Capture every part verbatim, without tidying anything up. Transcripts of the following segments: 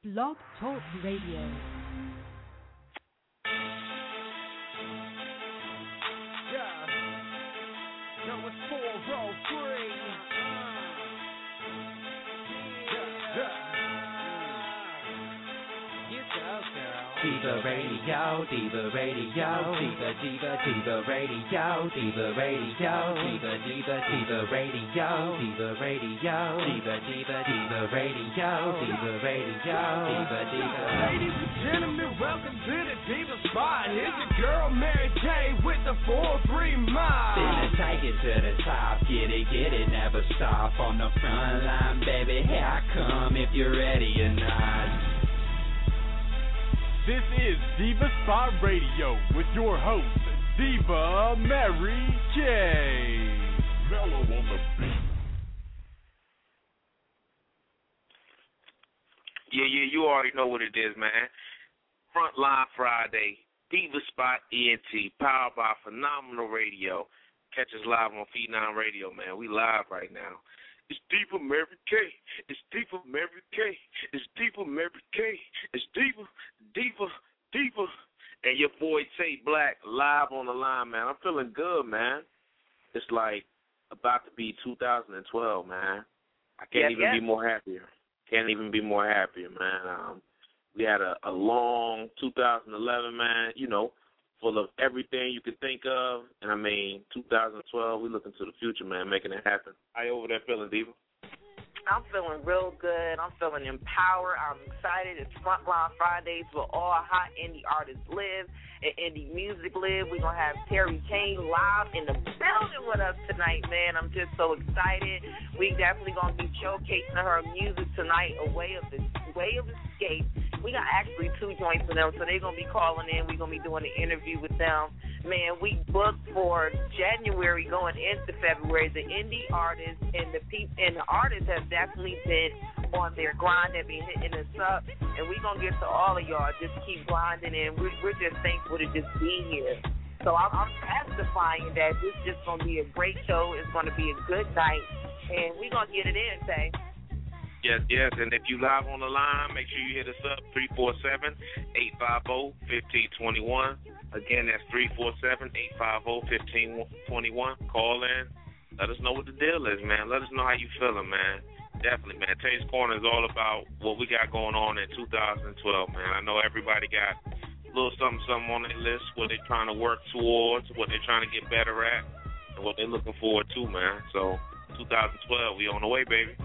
Blog Talk Radio. Yeah. Yo, it's four oh three. Yeah. Yeah. You go, girl. Diva Radio, Diva Radio, Diva, Diva, Diva Radio, Diva Radio, Diva, Diva, Diva Radio, Diva Radio, Diva, Diva, Diva Radio, Diva Radio, Diva, Diva. Ladies and gentlemen, welcome to the Diva Spot. Here's your girl Mary Kay with the four three mile. Finna take it to the top, get it, get it, never stop on the front line, baby. Here I come if you're ready or not. This is Diva Spot Radio with your host, Diva Mary Kay. Mellow on the beat. Yeah, yeah, you already know what it is, man. Frontline Friday, Diva Spot E N T, powered by Phenomenal Radio. Catch us live on Phenom Radio, man. We live right now. It's Diva Mary Kay. It's Diva Mary Kay. It's Diva Mary Kay. It's Diva, Diva, Diva. And your boy Tate Black live on the line, man. I'm feeling good, man. It's like about to be two thousand twelve, man. I can't yes, even yes. be more happier. Can't even be more happier, man. Um, we had a, a long two thousand eleven, man, you know, full of everything you could think of. And, I mean, two thousand twelve, we looking to the future, man, making it happen. How you over there feeling, Diva? I'm feeling real good. I'm feeling empowered. I'm excited. It's Frontline Fridays where all hot indie artists live and indie music live. We're going to have Terry Kane live in the building with us tonight, man. I'm just so excited. We definitely going to be showcasing her music tonight, A Way of the Way of Escape. We got actually two joints for them, so they're going to be calling in. We're going to be doing an interview with them. Man, we booked for January going into February. The indie artists and the pe- and the artists have definitely been on their grind. They've been hitting us up, and we're going to get to all of y'all. Just keep grinding, and we're, we're just thankful to just be here. So I'm, I'm testifying that this is just going to be a great show. It's going to be a good night, and we're going to get it in, Tay. Yes, yes, and if you live on the line, make sure you hit us up, three four seven, eight five zero, one five two one. Again, that's three four seven, eight five zero, one five two one. Call in. Let us know what the deal is, man. Let us know how you feeling, man. Definitely, man. Tay's Corner is all about what we got going on in two thousand twelve, man. I know everybody got a little something, something on their list, what they're trying to work towards, what they're trying to get better at, and what they're looking forward to, man. So, two thousand twelve, we on the way, baby.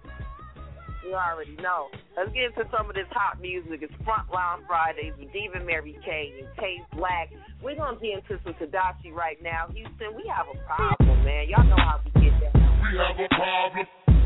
You already know. Let's get into some of this hot music. It's Frontline Fridays with Diva Mary Kay and Tate Black. We're going to get into some Tedashii right now. Houston, we have a problem, man. Y'all know how we get down. We have a problem.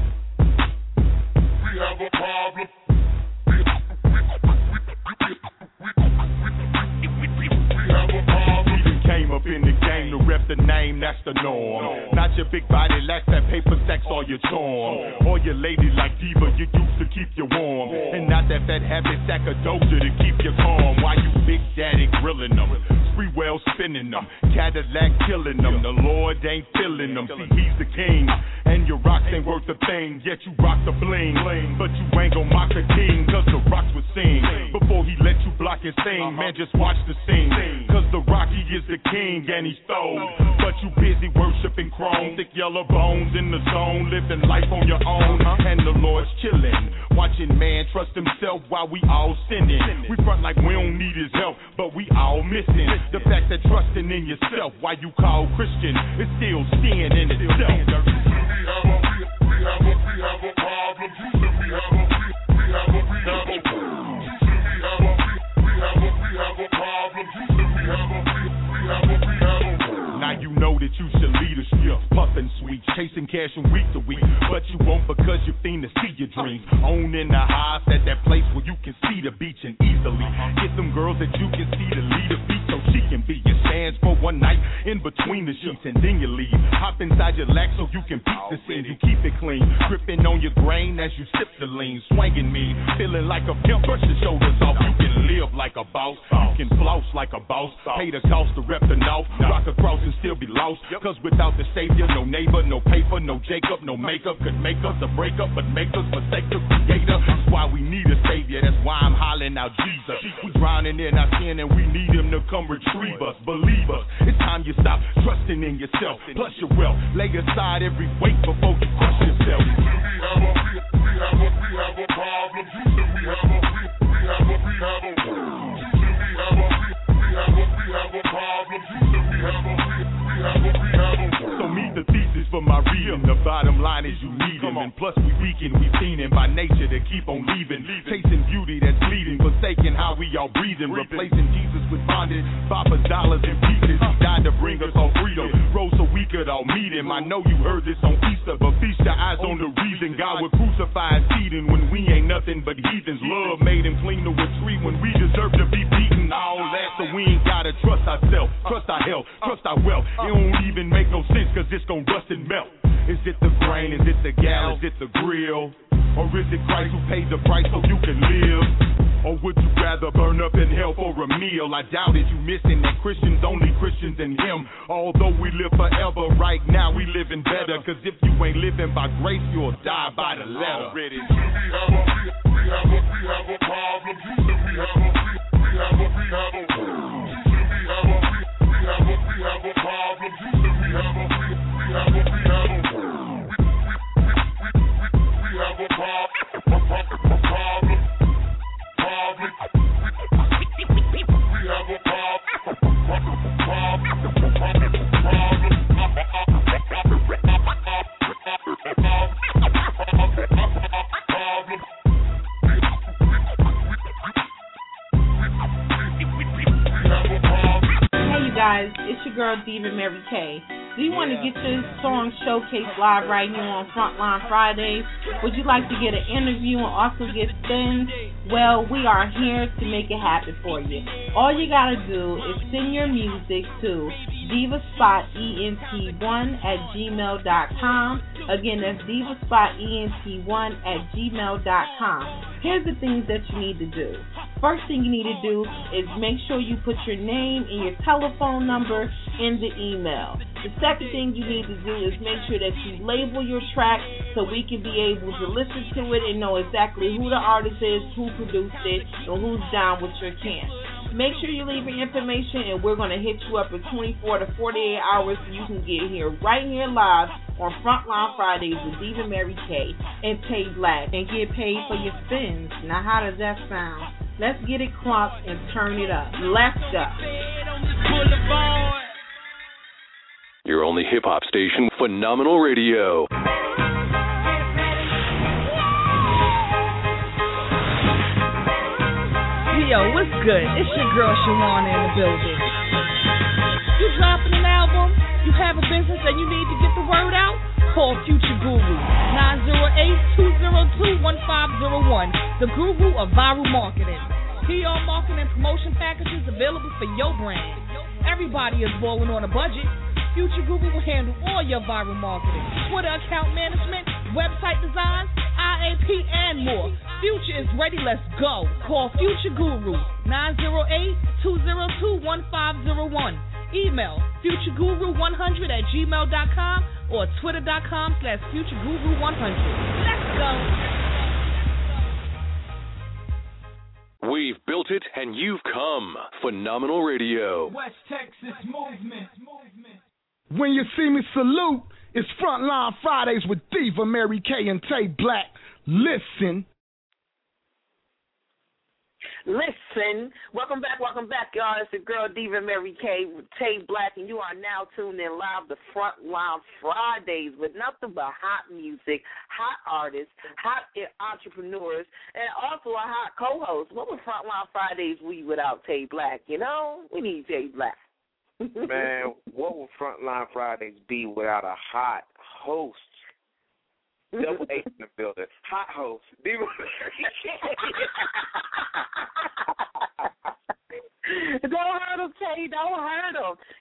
We have a problem. We, we, we, we, we, we, we have a problem. Came up in the game to rep the name, that's the norm. Not your big body, lacks that paper stacks all your charm. Or your lady like Diva, you used to keep you warm. And not that fat habit stack of doja to keep you calm. Why you big daddy grilling them? Spree well spinning them. Cadillac killing them. The Lord ain't feeling them. See, he's the king. And your rocks ain't worth a thing. Yet you rock the bling. But you ain't gon' mock the king. Cause the rocks would sing. Before he let you block his thing, man, just watch the scene. Cause the Rocky is the king and he stole, but you busy worshiping chrome, thick yellow bones in the zone, living life on your own, and the Lord's chilling, watching man trust himself while we all sinning. We front like we don't need his help, but we all missing the fact that trusting in yourself, why you call Christian, is still sin in itself. We have a, we have a, we have a problem. Houston, we have a, we have a, we have a, Houston, we have a, we have a, we have a problem. Houston, we have a, we have a, we have a. Now you know that you should lead a street, puffin' sweet, chasing cash from week to week, but you won't because you fiend to see your dreams. Own in the highs at that place where you can see the beach and easily get them girls that you can see the lead a beat so she can be your stands for one night in between the sheets and then you leave. Hop inside your lack so you can peep the scene. You keep it clean, gripping on your grain as you sip the lean, swinging me, feeling like a pimp. Brush your shoulders off. You can live like a boss, you can floss like a boss, pay the cost to rep the north, rock across and still be lost. Cause without the savior, no neighbor, no paper, no Jacob, no makeup could make us a breakup, but make us mistake the creator. That's why we need a savior. That's why crying out Jesus. We drowning in our sin and we need him to come retrieve us. Believe us, it's time you stop trusting in yourself. Plus your wealth, lay aside every weight before you crush yourself. We have a, we have a, we have a problem. Houston, we have a, we have a, we have a, Houston, we have a, we have a, we have a problem. Houston, we have a, we have a, we have a. So meet the thesis for my reading. The bottom line is you need him. And plus we weaken, we fiending by nature to keep on leaving. Chasing beauty that's bleeding, forsaking how we all breathing. Replacing Jesus with bondage, five for dollars and pieces. He died to bring us all freedom. Rose so we could all meet him. I know you heard this on Easter, but feast your eyes on the reason God would crucify us eating when we ain't nothing but heathens. Love made him cling to a tree when we deserve to be beaten. All that so we ain't gotta trust ourselves, trust our health, trust our wealth. It don't even make no sense cause it's gon' rust and melt. Is it the grain, is it the gal, is it the grill? Or is it Christ who paid the price so you can live? Or would you rather burn up in hell for a meal? I doubt it, you missing that Christians only Christians in him. Although we live forever, right now we living better. Cause if you ain't living by grace, you'll die by the letter. We have a, we have a, we have a problem. Houston, we have a, we have a, we have a, Houston, we have a, we have a, we have a problem. Houston, we have a, we have a, we have a, we have a problem, a problem, a problem, problem. We have a problem, problem, problem, Hey you guys, it's your girl Diva Mary Kay. Do you want to get your song showcased live right here on Frontline Fridays? Would you like to get an interview and also get spins? Well, we are here to make it happen for you. All you got to do is send your music to divaspot ent one at gmail dot com. Again, that's divaspot ent one at gmail dot com. Here's the things that you need to do. First thing you need to do is make sure you put your name and your telephone number in the email. The second thing you need to do is make sure that you label your track so we can be able to listen to it and know exactly who the artist is, who produced it, and who's down with your can. Make sure you leave your information and we're going to hit you up in twenty-four to forty-eight hours so you can get here right here live on Frontline Fridays with Diva Mary Kay and Tay Black and get paid for your spins. Now how does that sound? Let's get it crunk and turn it up. Let's go. Your only hip-hop station, Phenomenal Radio. Yo, what's good? It's your girl Shawana in the building. You dropping an album? You have a business and you need to get the word out? Call Future Guru, nine zero eight, two zero two, one five zero one, the guru of viral marketing. P R marketing and promotion packages available for your brand. Everybody is balling on a budget. Future Guru will handle all your viral marketing, Twitter account management, website design, I A P, and more. Future is ready. Let's go. Call Future Guru, nine zero eight, two zero two, one five zero one. Email futureguru one hundred at gmail dot com or twitter dot com slash futureguru one hundred. Let's go. We've built it and you've come. Phenomenal Radio. West Texas movement. When you see me salute, it's Frontline Fridays with Diva Mary Kay and Tay Black. Listen. Listen, welcome back, welcome back, y'all. It's your girl Diva Mary Kay with Tay Black, and you are now tuned in live to Frontline Fridays with nothing but hot music, hot artists, hot entrepreneurs, and also a hot co-host. What would Frontline Fridays be without Tay Black? You know, we need Tay Black. Man, what would Frontline Fridays be without a hot host? Double H in the building. Hot host. Don't hurt him, Tay. Don't hurt him. Y'all make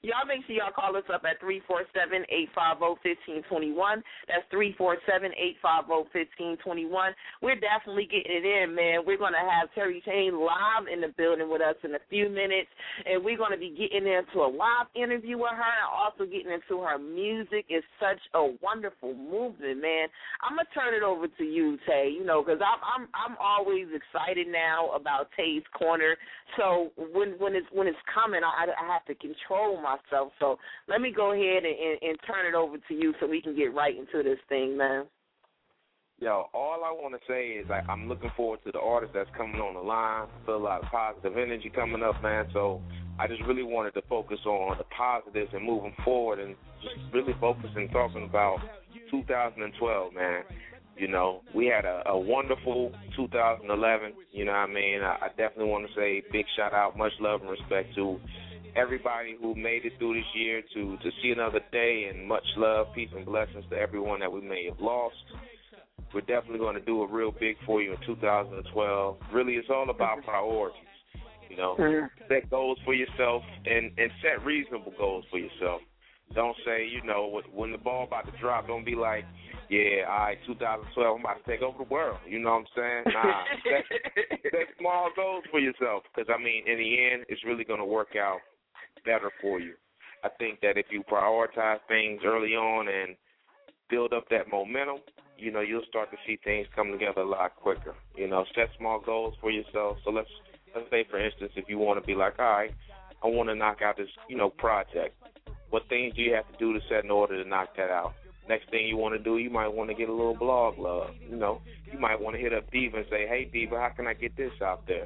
sure y'all call us up at three four seven, eight five zero, one five two one. That's three four seven, eight five zero, one five two one. We're definitely getting it in, man. We're going to have Terry Chain live in the building with us in a few minutes, and we're going to be getting into a live interview with her and also getting into her music. It's such a wonderful movement, man. I'm going to turn it over to you, Tay, you know, because I'm, I'm, I'm always excited now about Tay's Corner. So when when it's when it's coming, I, I have to control myself. So let me go ahead and, and, and turn it over to you so we can get right into this thing, man. Yo, all I want to say is like, I'm looking forward to the artist that's coming on the line. I feel a lot of positive energy coming up, man. So I just really wanted to focus on the positives and moving forward and just really focus and talking about two thousand twelve, man. You know, we had a, a wonderful two thousand eleven, you know what I mean? I, I definitely want to say big shout out, much love and respect to everybody who made it through this year to, to see another day, and much love, peace, and blessings to everyone that we may have lost. We're definitely going to do a real big for you in two thousand twelve. Really, it's all about priorities, you know. Set goals for yourself and, and set reasonable goals for yourself. Don't say, you know, when the ball about to drop, don't be like, yeah, all right, two thousand twelve, I'm about to take over the world. You know what I'm saying? Nah, set, set small goals for yourself because, I mean, in the end, it's really going to work out better for you. I think that if you prioritize things early on and build up that momentum, you know, you'll start to see things come together a lot quicker. You know, set small goals for yourself. So let's let's say, for instance, if you want to be like, all right, I want to knock out this, you know, project. What things do you have to do to set in order to knock that out? Next thing you want to do, you might want to get a little blog love. You know, you might want to hit up Diva and say, hey, Diva, how can I get this out there?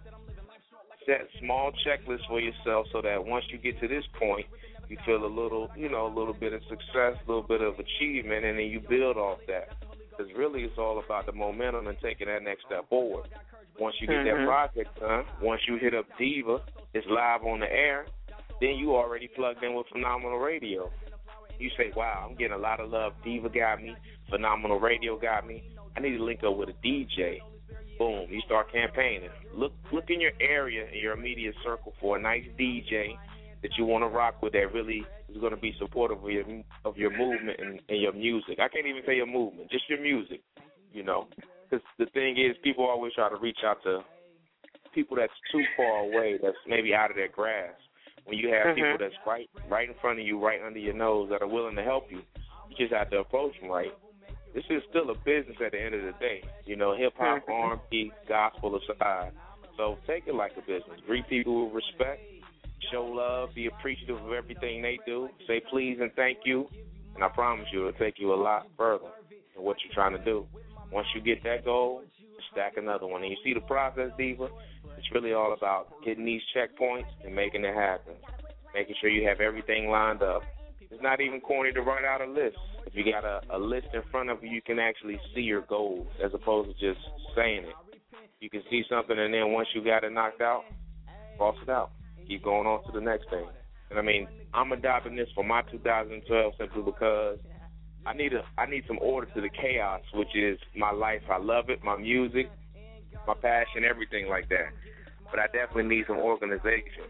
Set small checklists for yourself so that once you get to this point, you feel a little, you know, a little bit of success, a little bit of achievement, and then you build off that. Because really it's all about the momentum and taking that next step forward. Once you get mm-hmm. that project done, once you hit up Diva, it's live on the air, then you already plugged in with Phenomenal Radio. You say, wow, I'm getting a lot of love. Diva got me. Phenomenal Radio got me. I need to link up with a D J. Boom, you start campaigning. Look look in your area, in your immediate circle for a nice D J that you want to rock with that really is going to be supportive of your, of your movement and, and your music. I can't even say your movement, just your music, you know. Because the thing is, people always try to reach out to people that's too far away, that's maybe out of their grasp. When you have mm-hmm. people that's right right in front of you, right under your nose, that are willing to help you, you just have to approach them right. This is still a business at the end of the day. You know, hip-hop, R and B, gospel aside. So take it like a business. Greet people with respect. Show love, be appreciative of everything they do. Say please and thank you, and I promise you it'll take you a lot further than what you're trying to do. Once you get that goal, stack another one. And you see the process, Diva, it's really all about getting these checkpoints and making it happen, making sure you have everything lined up. It's not even corny to write out a list. If you got a, a list in front of you, you can actually see your goals as opposed to just saying it. You can see something, and then once you got it knocked out, cross it out. Keep going on to the next thing. And I mean, I'm adopting this for my two thousand twelve simply because I need a I need some order to the chaos, which is my life. I love it, my music, my passion, everything like that. But I definitely need some organization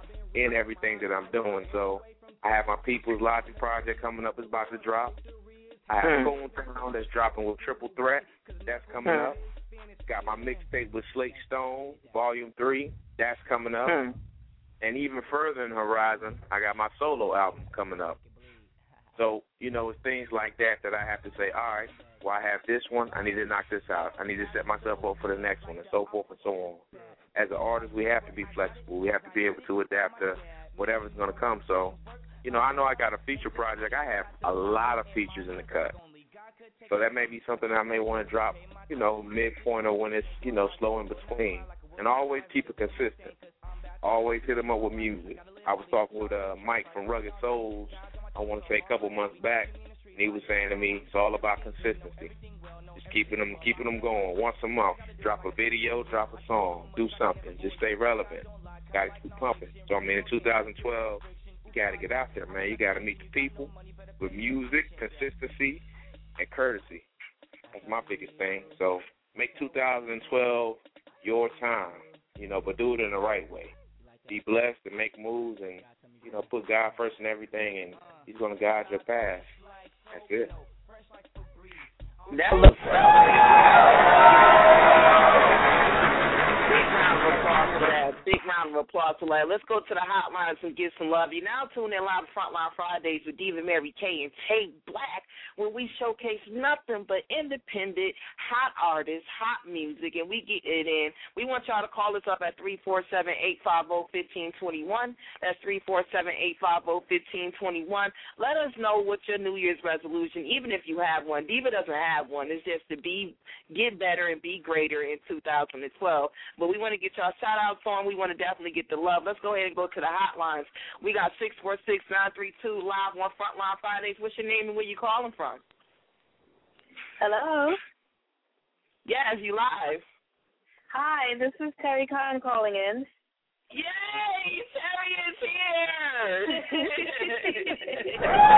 in everything that I'm doing. So I have my People's Logic project coming up. It's about to drop. I have mm. Phone Town that's dropping with Triple Threat. That's coming mm. up. Got my mixtape with Slate Stone, Volume three. That's coming up. Mm. And even further in the horizon, I got my solo album coming up. So, you know, it's things like that that I have to say, all right, well, I have this one. I need to knock this out. I need to set myself up for the next one, and so forth and so on. As an artist, we have to be flexible. We have to be able to adapt to whatever's going to come. So, you know, I know I got a feature project. I have a lot of features in the cut. So that may be something I may want to drop, you know, midpoint or when it's, you know, slow in between. And always keep it consistent. Always hit them up with music. I was talking with uh, Mike from Rugged Souls, I want to say a couple months back, and he was saying to me, it's all about consistency. Just keeping them keeping them going once a month. Drop a video, drop a song, do something. Just stay relevant. Got to keep pumping. So, I mean, in two thousand twelve, you got to get out there, man. You got to meet the people with music, consistency, and courtesy. That's my biggest thing. So make two thousand twelve your time, you know, but do it in the right way. Be blessed and make moves and, you know, put God first in everything, and He's going to guide your path. That's it. That looks Big round of applause for that. Big round of applause for that. Let's go to the hotlines and get some love. You now tune in live to Frontline Fridays with Diva Mary Kay and Tay Black, where we showcase nothing but independent, hot artists, hot music, and we get it in. We want y'all to call us up at three four seven, eight five zero, one five two one. That's three four seven, eight five zero, one five two one. Let us know what your New Year's resolution, even if you have one. Diva doesn't have one. It's just to be get better and be greater in two thousand twelve. But we want to get y'all shout-outs on. We want to definitely get the love. Let's go ahead and go to the hotlines. We got six four six, nine three two, live on Frontline Fridays. What's your name and where you calling from? Hello. Yes, you live. Hi, this is Terry Khan calling in. Yay, Terry is here.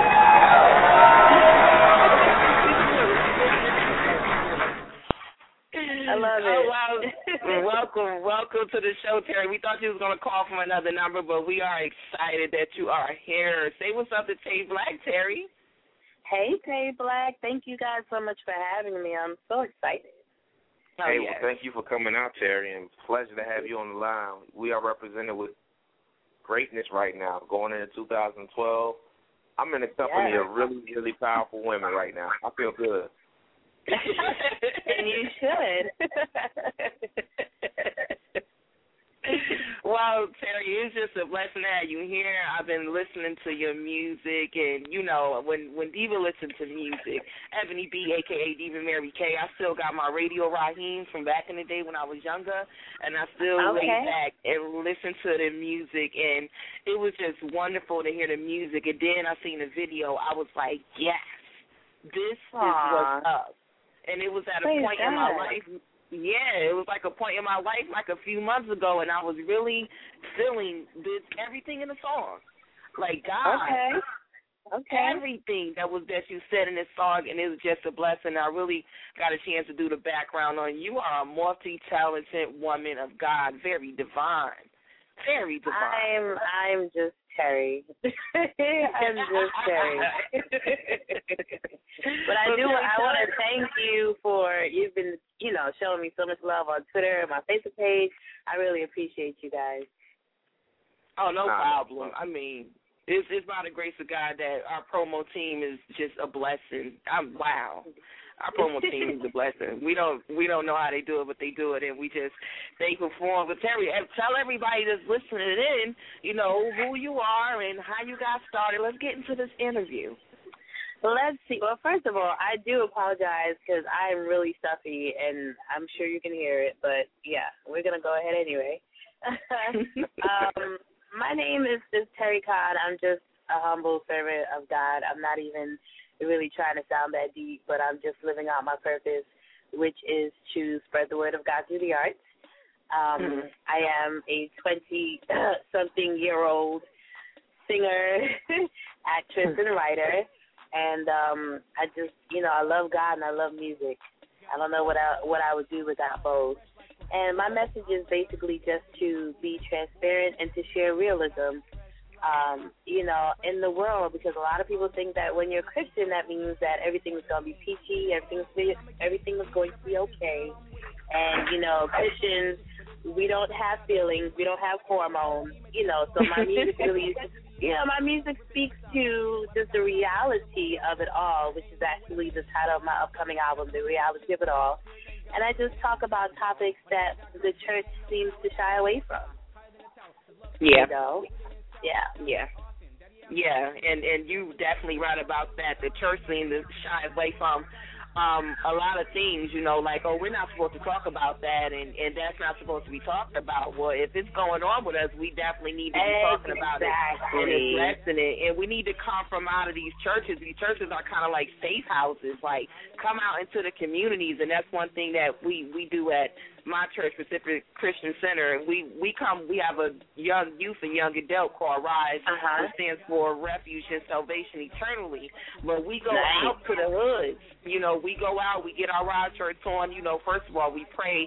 I love it. Oh, wow. welcome, welcome to the show, Terry. We thought you was going to call from another number, but we are excited that you are here. Say what's up to Tay Black, Terry. Hey, Tay Black. Thank you guys so much for having me. I'm so excited. Oh, hey, yes. well, thank you for coming out, Terry, and pleasure to have you on the line. We are represented with greatness right now, going into two thousand twelve. I'm in a company yes. of really, really powerful women right now. I feel good. And you should. Well, Terry, it's just a blessing to have you here. I've been listening to your music, and, you know, when, when Diva listens to music, Ebony B, a k a. Diva Mary Kay, I still got my Radio Raheem from back in the day when I was younger, and I still okay. lay back and listen to the music, and it was just wonderful to hear the music. And then I seen the video. I was like, yes, this Aww. is what's up. And it was at a Praise point God. in my life, yeah, it was like a point in my life like a few months ago, and I was really feeling this, everything in the song. Like, God, okay. Okay. everything that was that you said in this song, and it was just a blessing. I really got a chance to do the background on you. You are a multi-talented woman of God, very divine, very divine. I'm, I'm just Terry. I'm just Terry. But I do. I want to thank you for you've been, you know, showing me so much love on Twitter and my Facebook page. I really appreciate you guys. Oh, no problem. I mean, it's it's by the grace of God that our promo team is just a blessing. I'm wow. Our promo team is a blessing. We don't we don't know how they do it, but they do it, and we just they perform. But Terry, tell everybody that's listening in, you know, who you are and how you got started. Let's get into this interview. Let's see. Well, first of all, I do apologize because I'm really stuffy, and I'm sure you can hear it. But yeah, we're gonna go ahead anyway. um, my name is, is Terry Khan. I'm just a humble servant of God. I'm not even really trying to sound that deep, but I'm just living out my purpose, which is to spread the word of God through the arts. Um, mm-hmm. I am a twenty-something-year-old singer, actress, and writer, and um, I just, you know, I love God and I love music. I don't know what I, what I would do without both. And my message is basically just to be transparent and to share realism. Um, you know, in the world, because a lot of people think that when you're Christian, that means that everything is going to be peachy, everything is, everything is going to be okay. And, you know, Christians, we don't have feelings, we don't have hormones, you know, so my music really, you know, my music speaks to just the reality of it all, which is actually the title of my upcoming album, The Reality of It All. And I just talk about topics that the church seems to shy away from. Yeah. You know? Yeah. Yeah. Yeah, and, and you definitely right about that. The church seems to shy away from um, a lot of things, you know, like, oh, we're not supposed to talk about that, and, and that's not supposed to be talked about. Well, if it's going on with us, we definitely need to be talking about it and addressing it. And we need to come from out of these churches. These churches are kind of like safe houses, like come out into the communities, and that's one thing that we, we do at my church, Pacific Christian Center. We we come. We have a young youth and young adult called RISE, uh-huh. which stands for Refuge and Salvation Eternally. But we go nice. out to the hoods. You know, we go out. We get our RISE shirts on. You know, first of all, we pray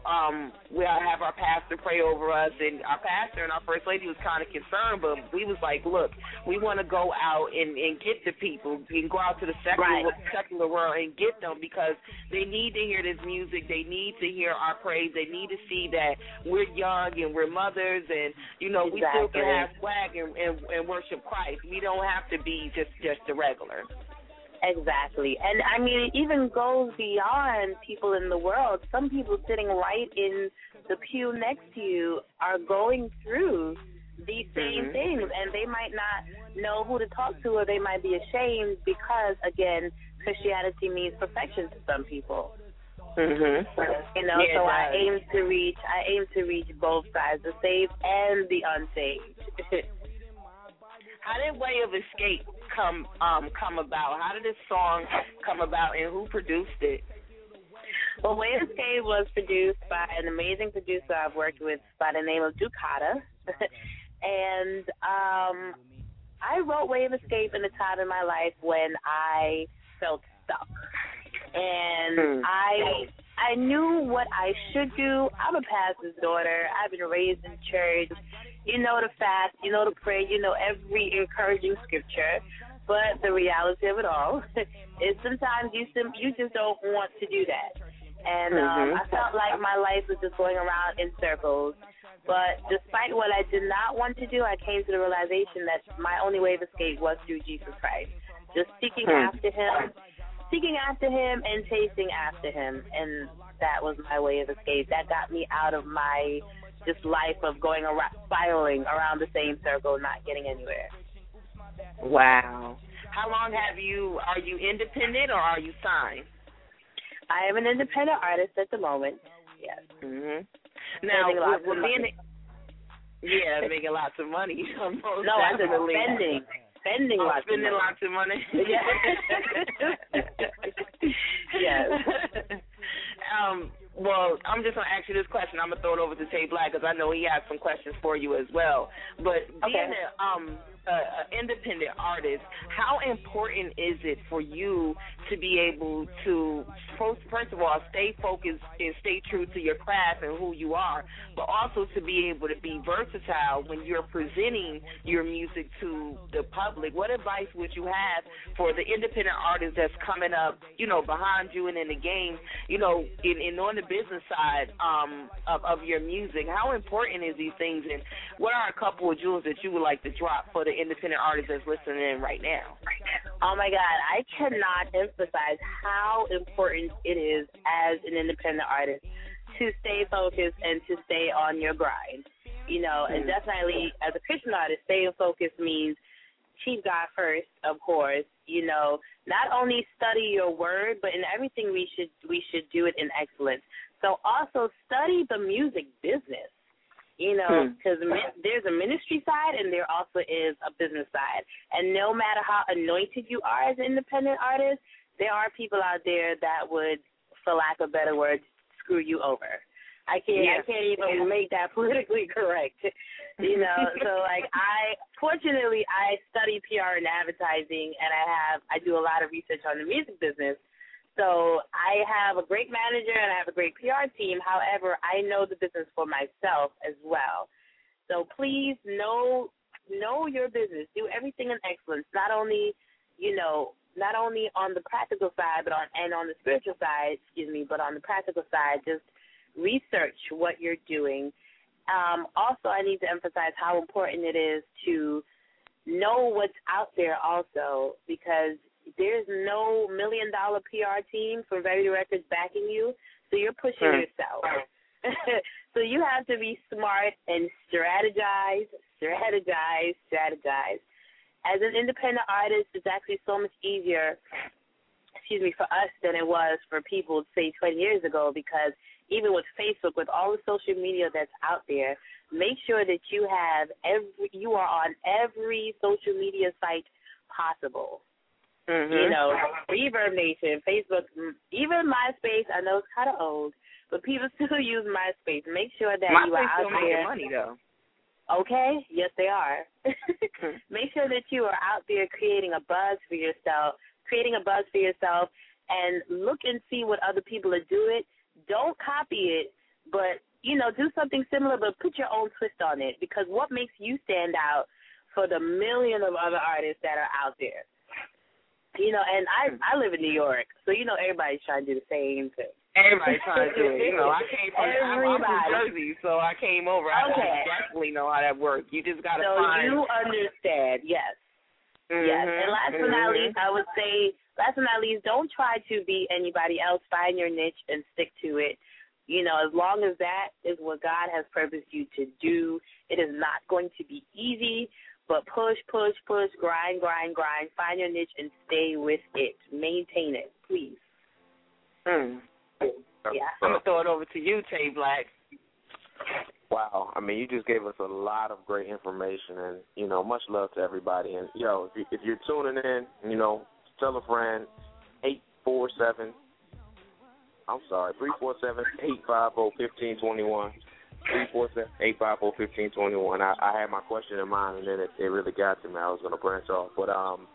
um, we have our pastor pray over us, and our pastor and our first lady was kind of concerned, but we was like, look, we want to go out and, and get the people, and go out to the secular, right. secular world and get them, because they need to hear this music. They need to hear our praise. They need to see that we're young and we're mothers, and, you know, we exactly. still can have swag and, and, and worship Christ. We don't have to be just, just a regular. Exactly. And, I mean, it even goes beyond people in the world. Some people sitting right in the pew next to you are going through these same mm-hmm. things, and they might not know who to talk to, or they might be ashamed because, again, Christianity means perfection to some people. Mm-hmm. You know, yeah, so I aim to reach, I aim to reach both sides, the saved and the unsaved. How did Way of Escape come um, come about? How did this song come about, and who produced it? Well, Way of Escape was produced by an amazing producer I've worked with by the name of Ducata. and um, I wrote Way of Escape in a time in my life when I felt stuck. And I I knew what I should do. I'm a pastor's daughter. I've been raised in church. You know to fast, you know to pray, you know every encouraging scripture. But the reality of it all is sometimes you sim- you just don't want to do that. And um, mm-hmm. I felt like my life was just going around in circles. But despite what I did not want to do, I came to the realization that my only way of escape was through Jesus Christ. Just seeking mm-hmm. after him, seeking after him and chasing after him. And that was my way of escape. That got me out of my just life of going around, spiraling around the same circle, not getting anywhere. Wow. How long have you, are you independent or are you signed? I am an independent artist at the moment, yes. Mm-hmm. Now, with, with being, yeah, making lots of money. No, I'm just spending. Spending, oh, lots, spending of lots of money. Yes. um, well, I'm just going to ask you this question. I'm going to throw it over to Tay Black because I know he has some questions for you as well. But being okay. an um, uh, independent artist, how important is it for you to be able to, first, first of all, stay focused and stay true to your craft and who you are, but also to be able to be versatile when you're presenting your music to the public? What advice would you have for the independent artist that's coming up, you know, behind you and in the game, you know, in, in on the business side um, of, of your music? How important is these things, and what are a couple of jewels that you would like to drop for the independent artist that's listening in right now? Oh, my God. I cannot emphasize how important it is as an independent artist to stay focused and to stay on your grind. You know, and definitely as a Christian artist, staying focused means keep God first, of course. You know, not only study your word, but in everything we should we should do it in excellence. So also study the music business. You know, because hmm. there's a ministry side and there also is a business side. And no matter how anointed you are as an independent artist, there are people out there that would, for lack of better words, screw you over. I can't yeah. I can't even make that politically correct. You know, so like I fortunately I study P R and advertising, and I have I do a lot of research on the music business. So I have a great manager and I have a great P R team. However, I know the business for myself as well. So please know know your business. Do everything in excellence. Not only, you know, not only on the practical side, but on and on the spiritual side, excuse me, but on the practical side, just research what you're doing. Um, also, I need to emphasize how important it is to know what's out there also, because there's no million-dollar P R team from Verity Records backing you, so you're pushing mm. yourself. So you have to be smart and strategize, strategize, strategize. As an independent artist, it's actually so much easier, excuse me, for us than it was for people, say, twenty years ago, because even with Facebook, with all the social media that's out there, make sure that you have every, you are on every social media site possible. Mm-hmm. You know, Reverb Nation, Facebook, even MySpace. I know it's kind of old, but people still use MySpace. Make sure that MySpace you are out still there. Making money, though. Okay, yes, they are. Make sure that you are out there creating a buzz for yourself, creating a buzz for yourself, and look and see what other people are doing. Don't copy it, but, you know, do something similar, but put your own twist on it, because what makes you stand out for the million of other artists that are out there? You know, and I I live in New York, so, you know, everybody's trying to do the same thing. Everybody's trying to do it. You know, I came from, I'm from Everybody. Jersey, so I came over. I, Okay. I definitely know how that works. You just got to So find. you understand, yes. Mhm, Yes, and last but not mhm. least, I would say, last but not least, don't try to be anybody else. Find your niche and stick to it. You know, as long as that is what God has purposed you to do, it is not going to be easy, but push, push, push, grind, grind, grind. Find your niche and stay with it. Maintain it, please. Mm. Yeah. I'm going to throw it over to you, Tay Black. Wow, I mean, you just gave us a lot of great information, and, you know, much love to everybody. And, yo, if, you, if you're tuning in, you know, tell a friend, eight four seven, I'm sorry, three four seven, eight five zero, one five two one, three four seven, eight five zero, one five two one. I, I had my question in mind, and then it, it really got to me. I was going to branch off. But, um,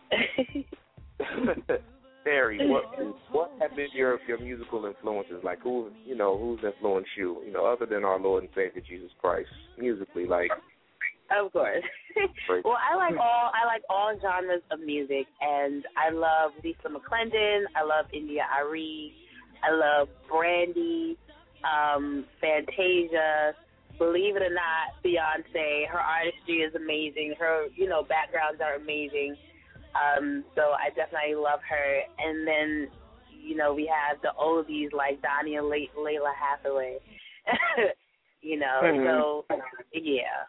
Terry, what what have been your your musical influences? Like, who, you know, who's influenced you, you know, other than our Lord and Savior Jesus Christ, musically, like? Of course. Well, I like all I like all genres of music, and I love Lisa McClendon. I love India Arie. I love Brandy, um, Fantasia. Believe it or not, Beyonce. Her artistry is amazing. Her, you know, backgrounds are amazing. Um, so I definitely love her. And then, you know, we have the oldies like Donnie and Le- Layla Hathaway. You know, Mhm. so yeah.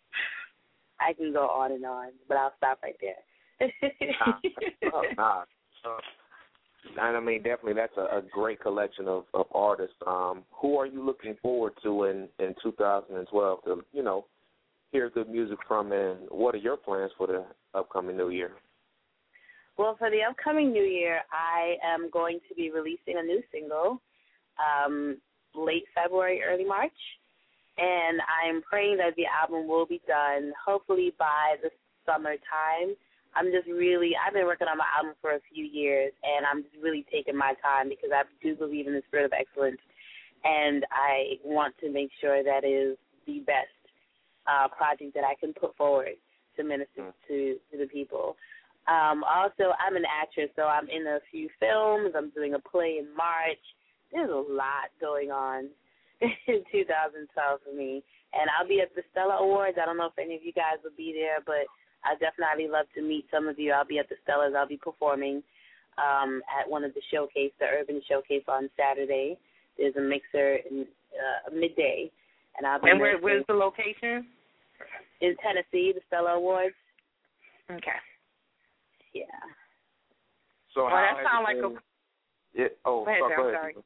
I can go on and on, but I'll stop right there. oh, nah. Uh, and I mean, definitely, that's a, a great collection of, of artists. Um, who are you looking forward to in, in two thousand twelve to, you know, hear good music from, and what are your plans for the upcoming new year? Well, for the upcoming new year, I am going to be releasing a new single um, late February, early March. And I'm praying that the album will be done hopefully by the summertime. I'm just really, I've been working on my album for a few years, and I'm just really taking my time because I do believe in the spirit of excellence, and I want to make sure that is the best uh, project that I can put forward to minister to, to the people. Um, also, I'm an actress, so I'm in a few films. I'm doing a play in March. There's a lot going on in two thousand twelve for me. And I'll be at the Stella Awards. I don't know if any of you guys will be there, but I definitely love to meet some of you. I'll be at the Stellas. I'll be performing um, at one of the showcase, the Urban Showcase on Saturday. There's a mixer in uh, midday. And I'll be And where, where's the location? In Tennessee, the Stella Awards. Okay. Yeah. So well, how that has sounds it like been, a... Yeah, oh, go ahead, so, sir, go I'm ahead. sorry.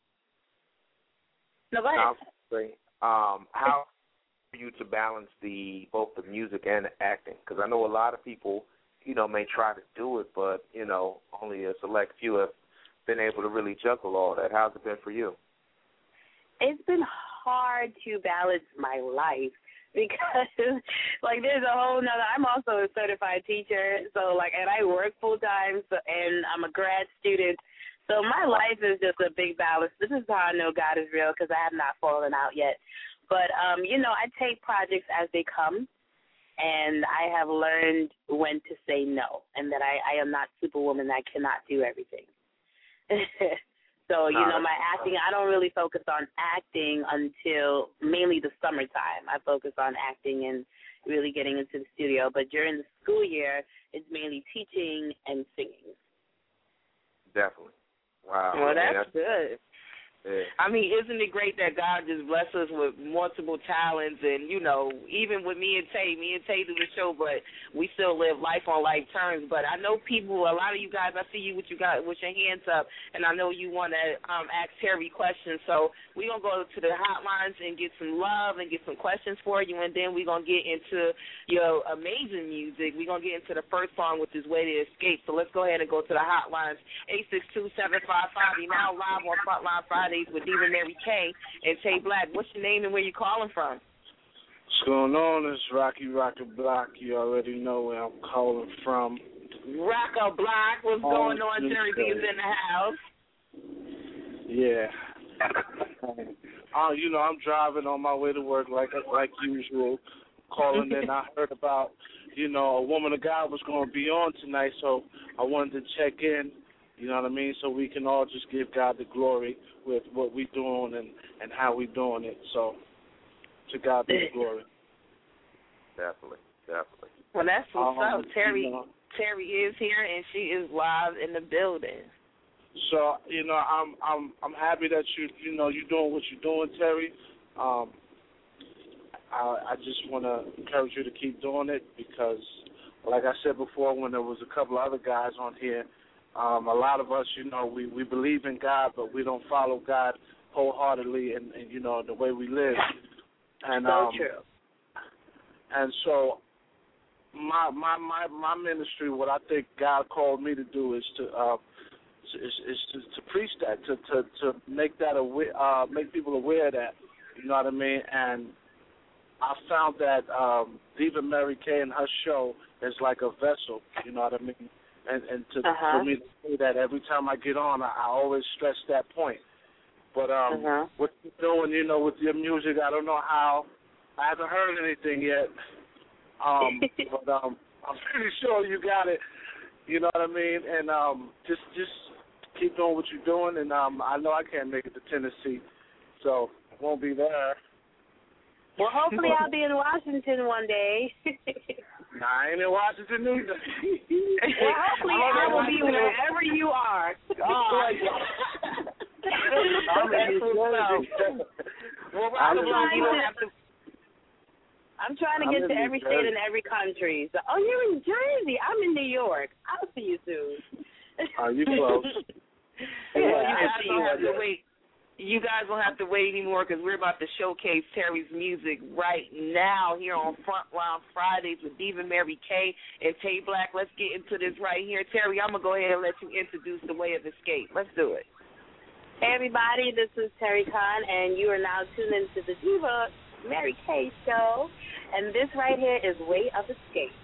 No, go ahead. No, I was gonna say, um, how for you to balance the both the music and the acting? Because I know a lot of people, you know, may try to do it, but, you know, only a select few have been able to really juggle all that. How's it been for you? It's been hard to balance my life because, like, there's a whole nother, I'm also a certified teacher, so, like, and I work full-time, so, and I'm a grad student, so my life is just a big balance. This is how I know God is real, because I have not fallen out yet. But, um, you know, I take projects as they come, and I have learned when to say no, and that I, I am not Superwoman. I cannot do everything. So, you know, my acting, I don't really focus on acting until mainly the summertime. I focus on acting and really getting into the studio. But during the school year, it's mainly teaching and singing. Definitely. Wow. Well, Man, that's, that's good. Yeah. I mean, isn't it great that God just bless us with multiple talents, and, you know, even with me and Tay, me and Tay do the show, but we still live life on life terms. But I know people, a lot of you guys, I see you with you got with your hands up, and I know you want to um, ask Terry questions. So we're going to go to the hotlines and get some love and get some questions for you, and then we're going to get into your amazing music. We're going to get into the first song, which is Way to Escape. So let's go ahead and go to the hotlines, eight six two, seven five five. You're now live on Frontline Friday with Diva Mary K and Tay Black. What's your name and where you calling from? What's going on? It's Rocky Rocker Block. You already know where I'm calling from. Rocker Block. What's Oh, going on? yes, Jersey is sir. in the house. Yeah. uh, you know, I'm driving on my way to work like like usual, calling in. I heard about, you know, a Woman of God was going to be on tonight, so I wanted to check in, you know what I mean, so we can all just give God the glory with what we doing and, and how we doing it. So to God be the glory. Definitely, definitely. Well, that's what's Um, up. Terry, you know. Terry is here, and she is live in the building. So, you know, I'm I'm I'm happy that you you know you're doing what you're doing, Terry. Um, I I just want to encourage you to keep doing it because, like I said before, when there was a couple other guys on here, um, a lot of us, you know, we, we believe in God, but we don't follow God wholeheartedly, and, and you know the way we live. And so um, true. And so, my my my my ministry, what I think God called me to do is to. Uh, Is, is to, to preach that, to, to, to make that aware, uh, make people aware of that, you know what I mean? And I found that um, Diva Mary Kay and her show is like a vessel, you know what I mean? And and to, uh-huh. for me to say that every time I get on, I, I always stress that point. But um, uh-huh. what you're doing, you know, with your music, I don't know how. I haven't heard anything yet. Um, but um, I'm pretty sure you got it. You know what I mean? And um, just just. keep doing what you're doing, and um, I know I can't make it to Tennessee, so I won't be there. Well, hopefully I'll be in Washington one day. Nah, I ain't in Washington either. Well, hopefully I will be wherever you are. Oh, I'm in New Jersey. Well, I'm, trying to, I'm trying to get to every state and every country. So, oh, you're in Jersey. I'm in New York. I'll see you soon. Are you close? Well, you guys don't have to wait. You guys don't have to wait anymore because we're about to showcase Terry's music right now here on Frontline Fridays with Diva Mary Kay and Tay Black. Let's get into this right here. Terry, I'm going to go ahead and let you introduce The Way of Escape. Let's do it. Hey, everybody. This is Terry Khan, and you are now tuned into the Diva Mary Kay show. And this right here is Way of Escape.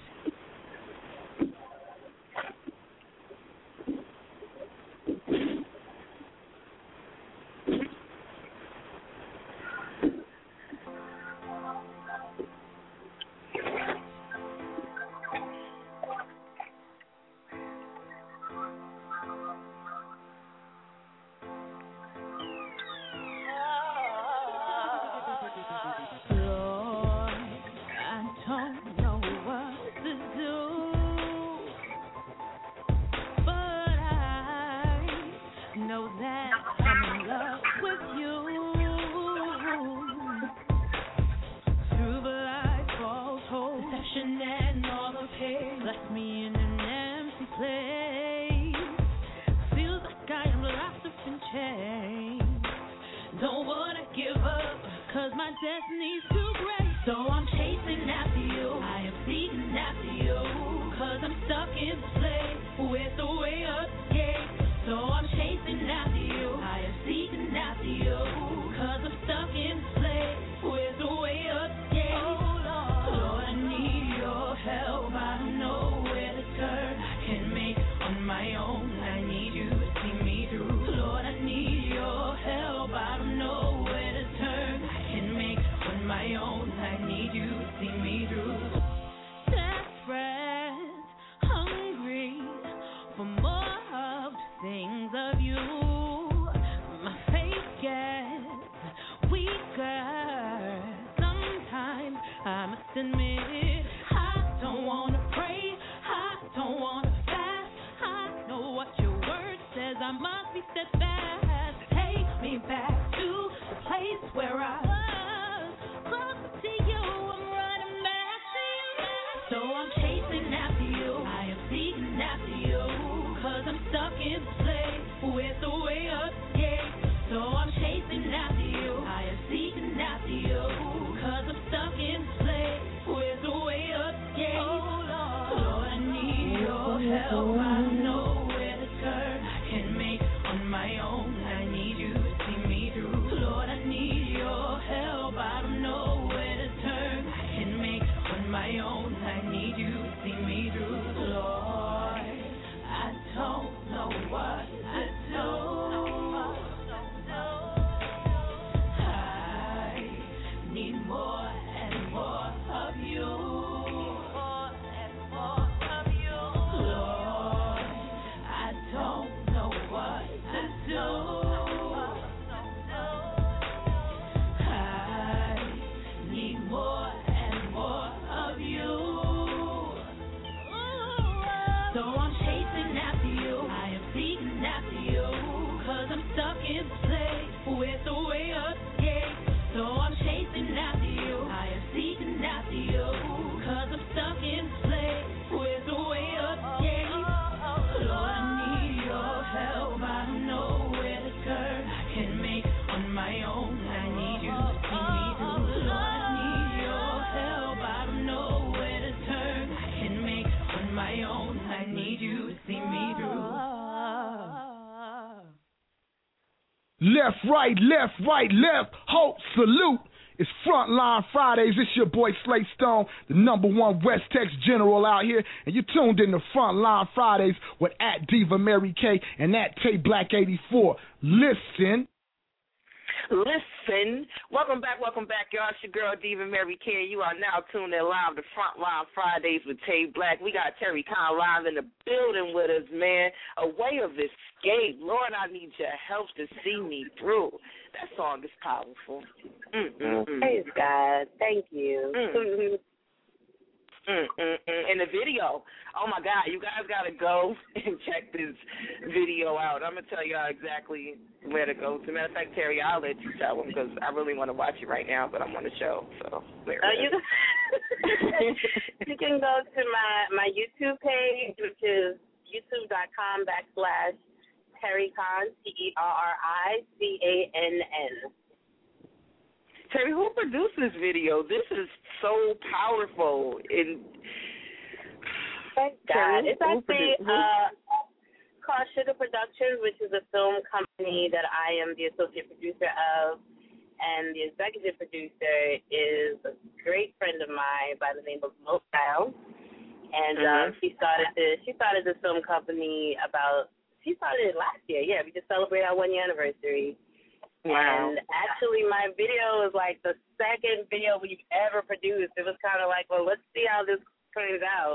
Left, right, left, right, left. Hope, salute. It's Frontline Fridays. It's your boy Slay Stone, the number one West Texas general out here. And you tuned in to Frontline Fridays with at Diva Mary K and at Tay Black eighty-four. Listen. Listen, welcome back, welcome back, y'all. It's your girl, Diva Mary K. You are now tuned in live to Frontline Fridays with Tay Black. We got Terry Khan live in the building with us, man. A way of escape. Lord, I need your help to see me through. That song is powerful. Mm-mm-mm. Praise God. Thank you. Mm. Mm-mm-mm. And the video, oh my God, you guys got to go and check this video out. I'm going to tell y'all exactly where to go. As a matter of fact, Terry, I'll let you tell them because I really want to watch it right now, but I'm on the show. So there uh, it is. You, you can go to my, my YouTube page, which is youtube.com backslash Terry Khan, T E R R I C A N N. Terry, who produced this video? This is so powerful. And thank God. It's actually uh, called Sugar Productions, which is a film company that I am the associate producer of, and the executive producer is a great friend of mine by the name of Mo Style. And mm-hmm. um, she started this. She started this film company about. She started it last year. Yeah, we just celebrated our one year anniversary. Wow. And actually, my video is like the second video we've ever produced. It was kind of like, well, let's see how this turns out.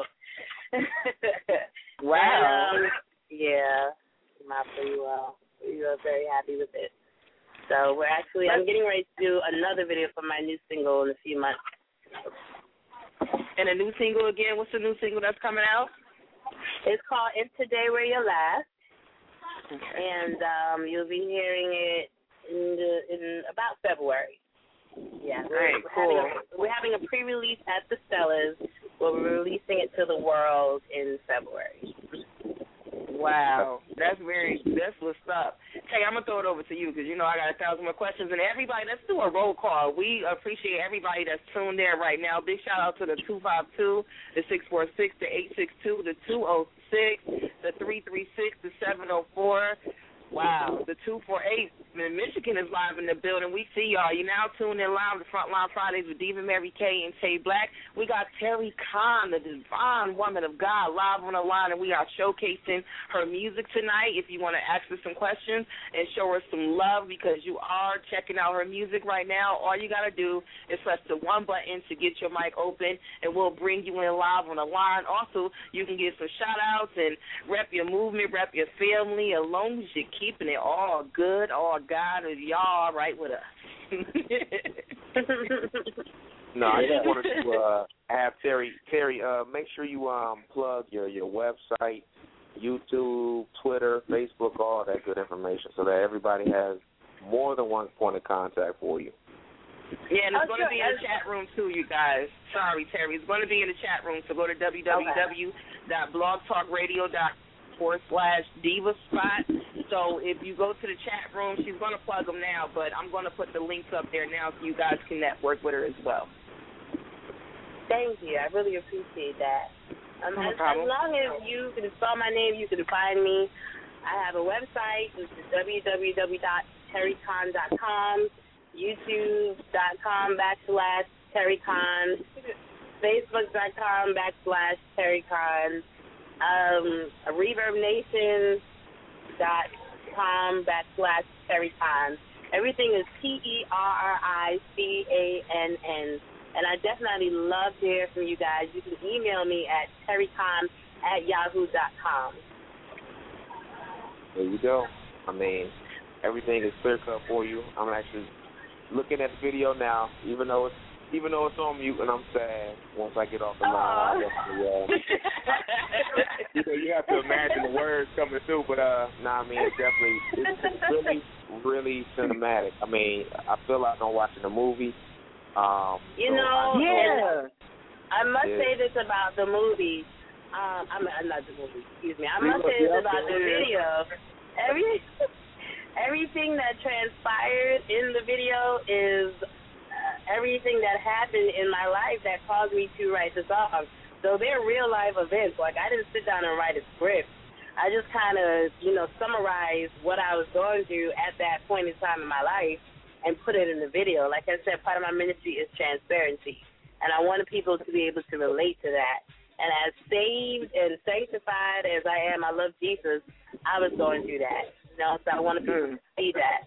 Wow. And, um, yeah, came out pretty well. We were very happy with it. So we're actually, I'm getting ready to do another video for my new single in a few months. And a new single again? What's the new single that's coming out? It's called If Today Were Your Last. Okay. And um, you'll be hearing it In, the, in about February. Yeah, we're, right, we're, cool. having a, we're having a pre-release at the Stellas, but we're releasing it to the world in February. Wow, that's very, that's what's up. Hey, I'm going to throw it over to you because, you know, I got a thousand more questions. And everybody, let's do a roll call. We appreciate everybody that's tuned in right now. Big shout out to the two five two, the six four six, the eight six two, the two oh six, the three three six, the seven oh four. Wow, the two four eight in Michigan is live in the building. We see y'all. You now tuned in live to Frontline Fridays with Diva Mary K and Tay Black. We got Terry Khan, the divine woman of God, live on the line, and we are showcasing her music tonight. If you want to ask her some questions and show her some love because you are checking out her music right now, all you got to do is press the one button to get your mic open, and we'll bring you in live on the line. Also, you can get some shout-outs and rep your movement, rep your family, as long as you keeping it all good, all God, and y'all all right with us. No, I just wanted to uh, have Terry. Terry, uh, make sure you um, plug your, your website, YouTube, Twitter, Facebook, all that good information, so that everybody has more than one point of contact for you. Yeah, and it's going to be in the chat room, too, you guys. Sorry, Terry. It's going to be in the chat room, so go to w w w dot blog talk radio dot com. forward slash diva spot. So if you go to the chat room, she's going to plug them now, but I'm going to put the links up there now so you guys can network with her as well. Thank you. I really appreciate that. Um, no as, problem. as long as you can spell my name, you can find me. I have a website, which is w w w dot terry con dot com, youtube.com backslash terrycon, facebook.com backslash terrycon, um, reverbnation dot com backslash terrycon. Everything is T E R R I C A N N. And I definitely love to hear from you guys. You can email me at terrycon at yahoo dot com. There you go. I mean, everything is clear cut for you. I'm actually looking at the video now, even though it's even though it's on mute, and I'm sad. Once I get off the line, I definitely, uh, you know, you have to imagine the words coming through. But uh, nah, I mean, it's definitely it's really, really cinematic. I mean, I feel like I'm watching a movie. Um, you so know, I, yeah. I must yeah. say this about the movie. Um, I'm not the movie. Excuse me. I must say this about the video. Every everything that transpired in the video is uh, everything that happened in my life that caused me to write the song. So they're real life events. Like, I didn't sit down and write a script. I just kind of, you know, summarized what I was going through at that point in time in my life and put it in the video. Like I said, part of my ministry is transparency, and I wanted people to be able to relate to that. And as saved and sanctified as I am, I love Jesus, I was going through that. You know, so I want people to see that.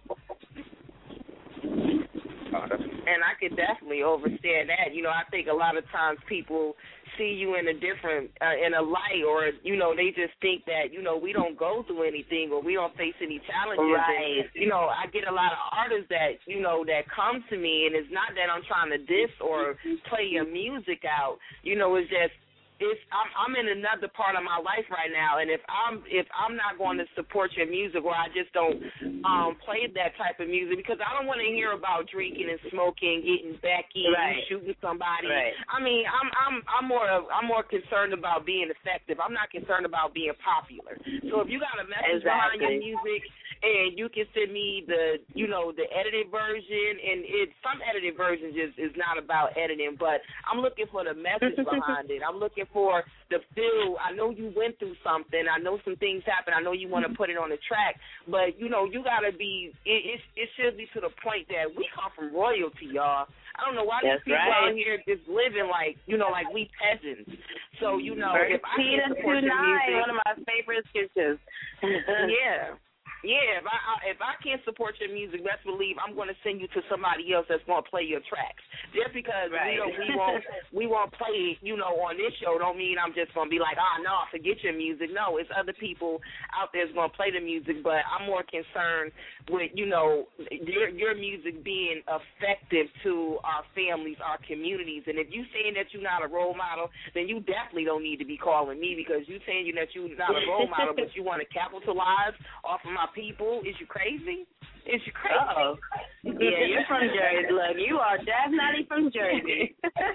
And I could definitely understand that. You know, I think a lot of times people see you in a different, uh, in a light, or, you know, they just think that, you know, we don't go through anything or we don't face any challenges. Right. And, you know, I get a lot of artists that, you know, that come to me, and it's not that I'm trying to diss or play your music out. You know, it's just, It's, I'm, I'm in another part of my life right now, and if I'm if I'm not going to support your music, or I just don't um, play that type of music, because I don't want to hear about drinking and smoking, getting backy, right. shooting somebody. Right. I mean, I'm I'm I'm more I'm more concerned about being effective. I'm not concerned about being popular. So if you got a message exactly. behind your music, and you can send me the you know the edited version, and it some edited versions is is not about editing, but I'm looking for the message behind it. I'm looking for the feel. I know you went through something. I know some things happened. I know you want to put it on the track, but you know you gotta be. It, it, it should be to the point that we come from royalty, y'all. I don't know why That's these people right. out here just living like you know like we peasants. So you know if I Peter can't support your music, one of my favorite sketches. yeah. Yeah, if I, I if I can't support your music, best believe I'm going to send you to somebody else that's going to play your tracks. Just because right. we don't we won't we won't play it, you know, on this show, don't mean I'm just going to be like, oh no, forget your music. No, it's other people out there that's going to play the music, but I'm more concerned with you know your your music being effective to our families, our communities. And if you saying that you're not a role model, then you definitely don't need to be calling me, because you saying you that you're not a role model, but you want to capitalize off of my people. Is you crazy? Is you crazy? Uh-oh. Yeah, you're from Jersey. Look, you are definitely from Jersey.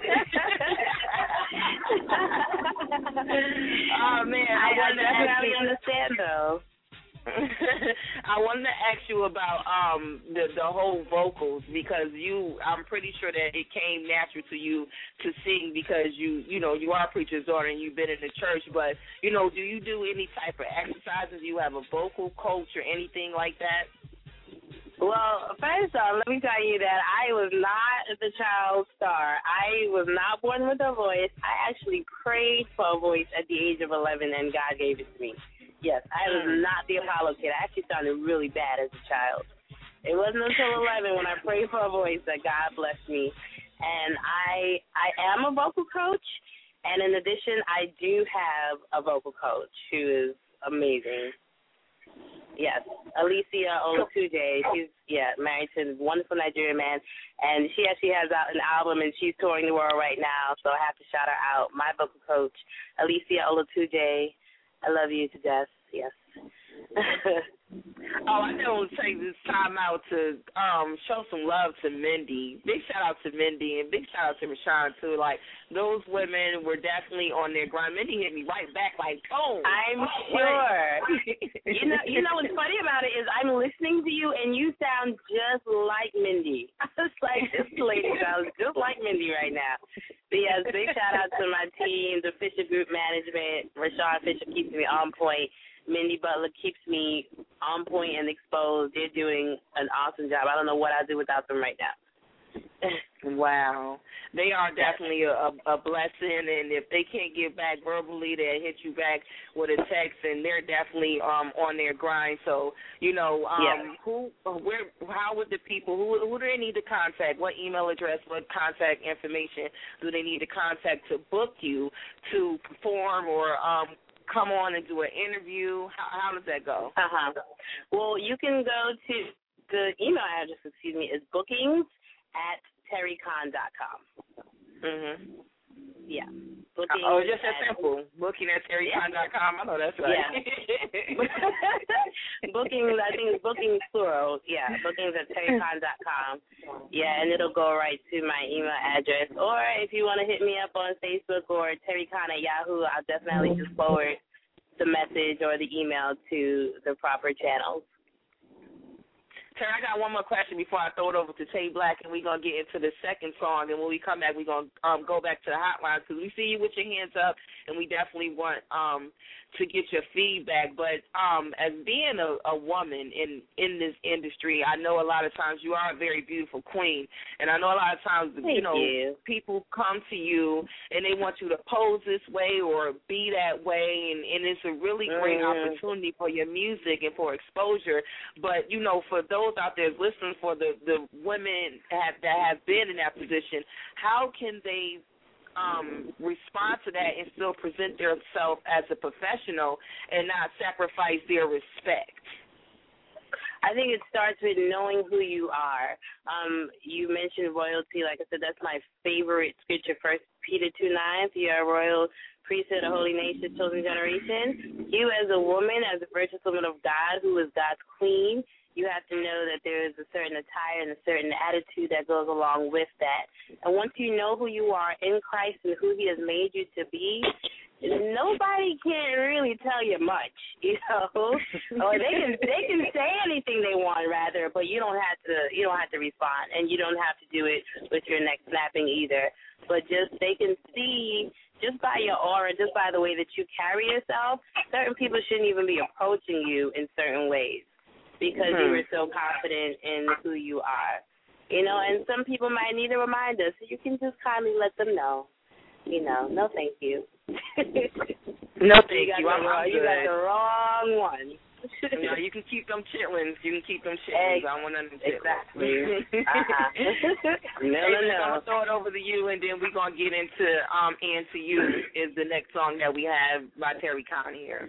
Oh man, I, I, I you, definitely understand though. I wanted to ask you about um the the whole vocals, because you I'm pretty sure that it came natural to you to sing, because you you know you are a preacher's daughter and you've been in the church, but you know do you do any type of exercises? Do you have a vocal coach or anything like that? Well, first off, let me tell you that I was not the child star. I was not born with a voice. I actually prayed for a voice at the age of eleven, and God gave it to me. Yes, I was not the Apollo kid. I actually sounded really bad as a child. It wasn't until eleven when I prayed for a voice that God blessed me. And I I am a vocal coach, and in addition, I do have a vocal coach who is amazing. Yes, Alicia Olatunji. She's, yeah, married to a wonderful Nigerian man, and she actually has out an album, and she's touring the world right now, so I have to shout her out. My vocal coach, Alicia Olatunji. I love you to death, yes. Oh, I know to take this time out to um, show some love to Mindy. Big shout out to Mindy, and big shout out to Rashawn too. Like, those women were definitely on their grind. Mindy hit me right back like, boom. I'm oh, sure. you know, you know what's funny about it is I'm listening to you, and you sound just like Mindy. I was like, this lady sounds just like Mindy right now. But yes, big shout out to my team, the Fisher Group Management. Rashawn Fisher keeps me on point. Mindy Butler keeps me on point and exposed. They're doing an awesome job. I don't know what I'd do without them right now. Wow. They are definitely a, a blessing, and if they can't get back verbally, they'll hit you back with a text, and they're definitely um, on their grind. So, you know, um, yeah. who, where, how would the people, who, who do they need to contact? What email address, what contact information do they need to contact to book you to perform or um come on and do an interview? How, how does that go? Uh-huh. Well, you can go to the email address, excuse me, is bookings at terry con dot com. Mm-hmm. Yeah. Bookings oh, just that at, simple. Booking at terry con dot com. I know that's right. Yeah. Bookings, I think it's bookings plural. Yeah, bookings at terry con dot com. Yeah, and it'll go right to my email address. Or if you want to hit me up on Facebook or terrycon at Yahoo, I'll definitely just forward the message or the email to the proper channels. Terry, I got one more question before I throw it over to Tay Black, and we're going to get into the second song. And when we come back, we're going to um, go back to the hotline because we see you with your hands up, and we definitely want um, to get your feedback. But um, as being a, a woman in, in this industry, I know a lot of times you are a very beautiful queen, and I know a lot of times, Thank you know, you. people come to you, and they want you to pose this way or be that way, and, and it's a really great Mm. opportunity for your music and for exposure. But, you know, for those out there listening, for the, the women have, that have been in that position, how can they um, respond to that and still present themselves as a professional and not sacrifice their respect? I think it starts with knowing who you are. Um, you mentioned royalty. Like I said, that's my favorite scripture, First Peter two nine. You are royal priesthood, a holy nation, chosen generation. You as a woman, as a virtuous woman of God who is God's queen, you have to know that there is a certain attire and a certain attitude that goes along with that. And once you know who you are in Christ and who he has made you to be, nobody can really tell you much, you know. Or they can they can say anything they want, rather, but you don't have to you don't have to respond, and you don't have to do it with your neck snapping either. But just they can see, just by your aura, just by the way that you carry yourself, certain people shouldn't even be approaching you in certain ways because mm-hmm. you were so confident in who you are, you know. And some people might need a reminder, so you can just kindly let them know, you know, no, thank you. No, thank you. you. I'm, I'm you got good. the wrong one. No, you can keep them chitlins. You can keep them chitlins. I don't want none of them chitlins. Exactly. uh-huh. no, no, hey, no. I'm going to throw it over to you, and then we're going to get into um, And To You is the next song that we have by Terry Khan here.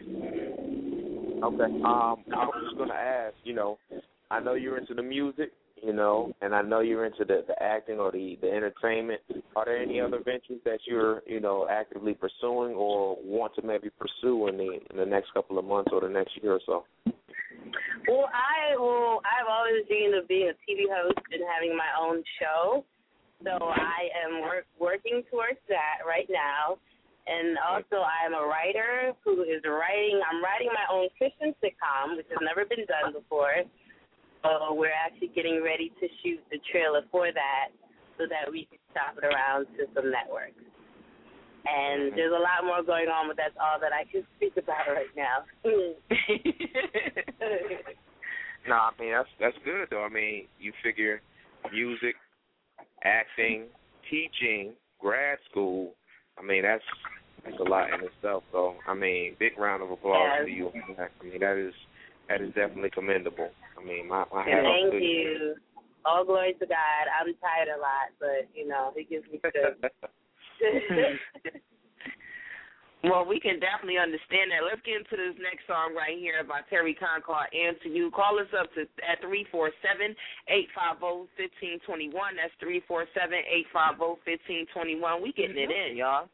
Okay. Um, I was just going to ask, you know, I know you're into the music, you know, and I know you're into the, the acting or the, the entertainment. Are there any other ventures that you're, you know, actively pursuing or want to maybe pursue in the in the next couple of months or the next year or so? Well, I well, I've always dreamed of being a T V host and having my own show, so I am work, working towards that right now. And also, I am a writer who is writing. I'm writing my own Christian sitcom, which has never been done before. So we're actually getting ready to shoot the trailer for that so that we can shop it around to some networks. And there's a lot more going on, but that's all that I can speak about right now. No, I mean, that's that's good, though. I mean, you figure music, acting, teaching, grad school, I mean, that's that's a lot in itself. So, I mean, big round of applause yes. to you. I mean, that is that is definitely commendable. I mean, my, my hat off to you. Thank you. All glory to God. I'm tired a lot, but, you know, he gives me good. Well, we can definitely understand that. Let's get into this next song right here by Terry Khan called And To You. Call us up to at three four seven, eight five zero, one five two one. That's three four seven, eight five zero, one five two one. We getting it in, y'all.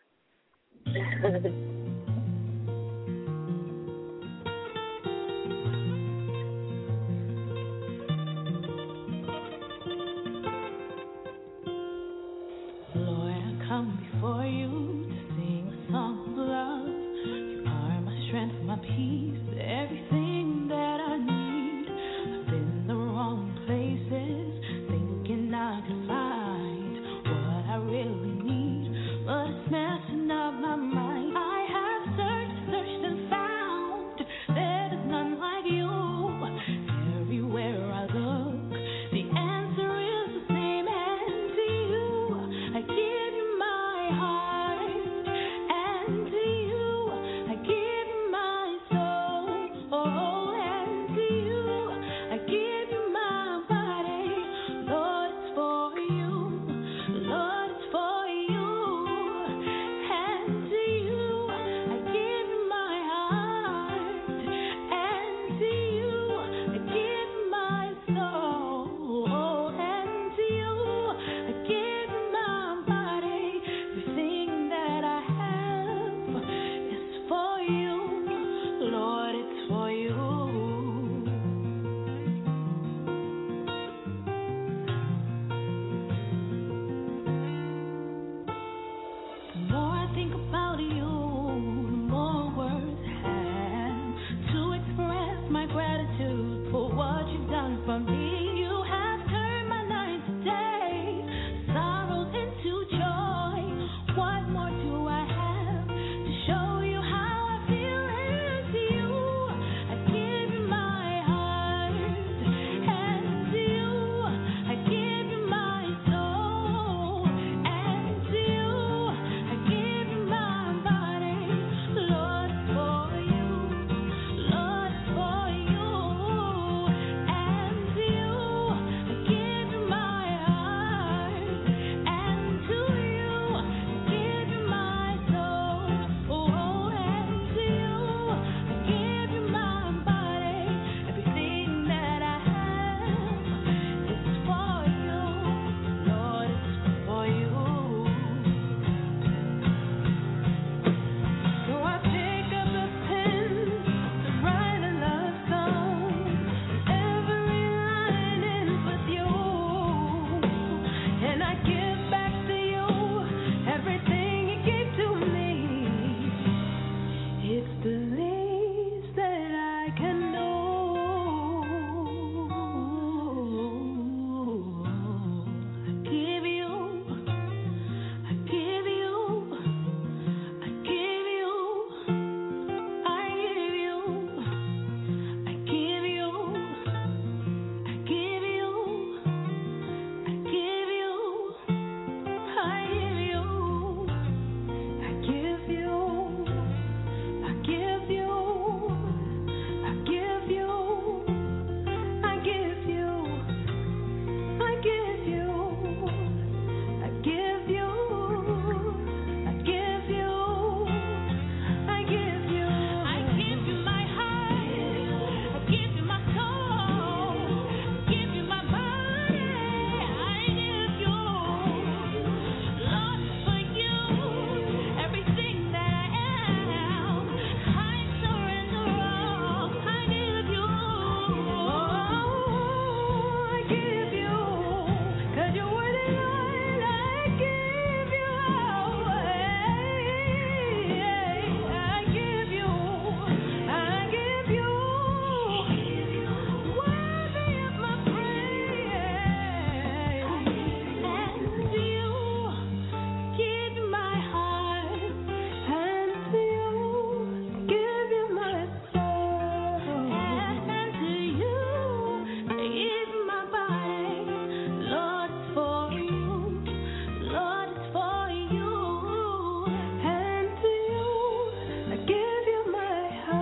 Lord, I come before you to sing a song of love. You are my strength, my peace, everything that I need. I've been in the wrong places, thinking I could find what I really need, but it's messing up my mind. I have searched, searched and found there is none like you. Everywhere I look, the answer is the same, and to you I give you my heart, and to you I give you my soul. Oh,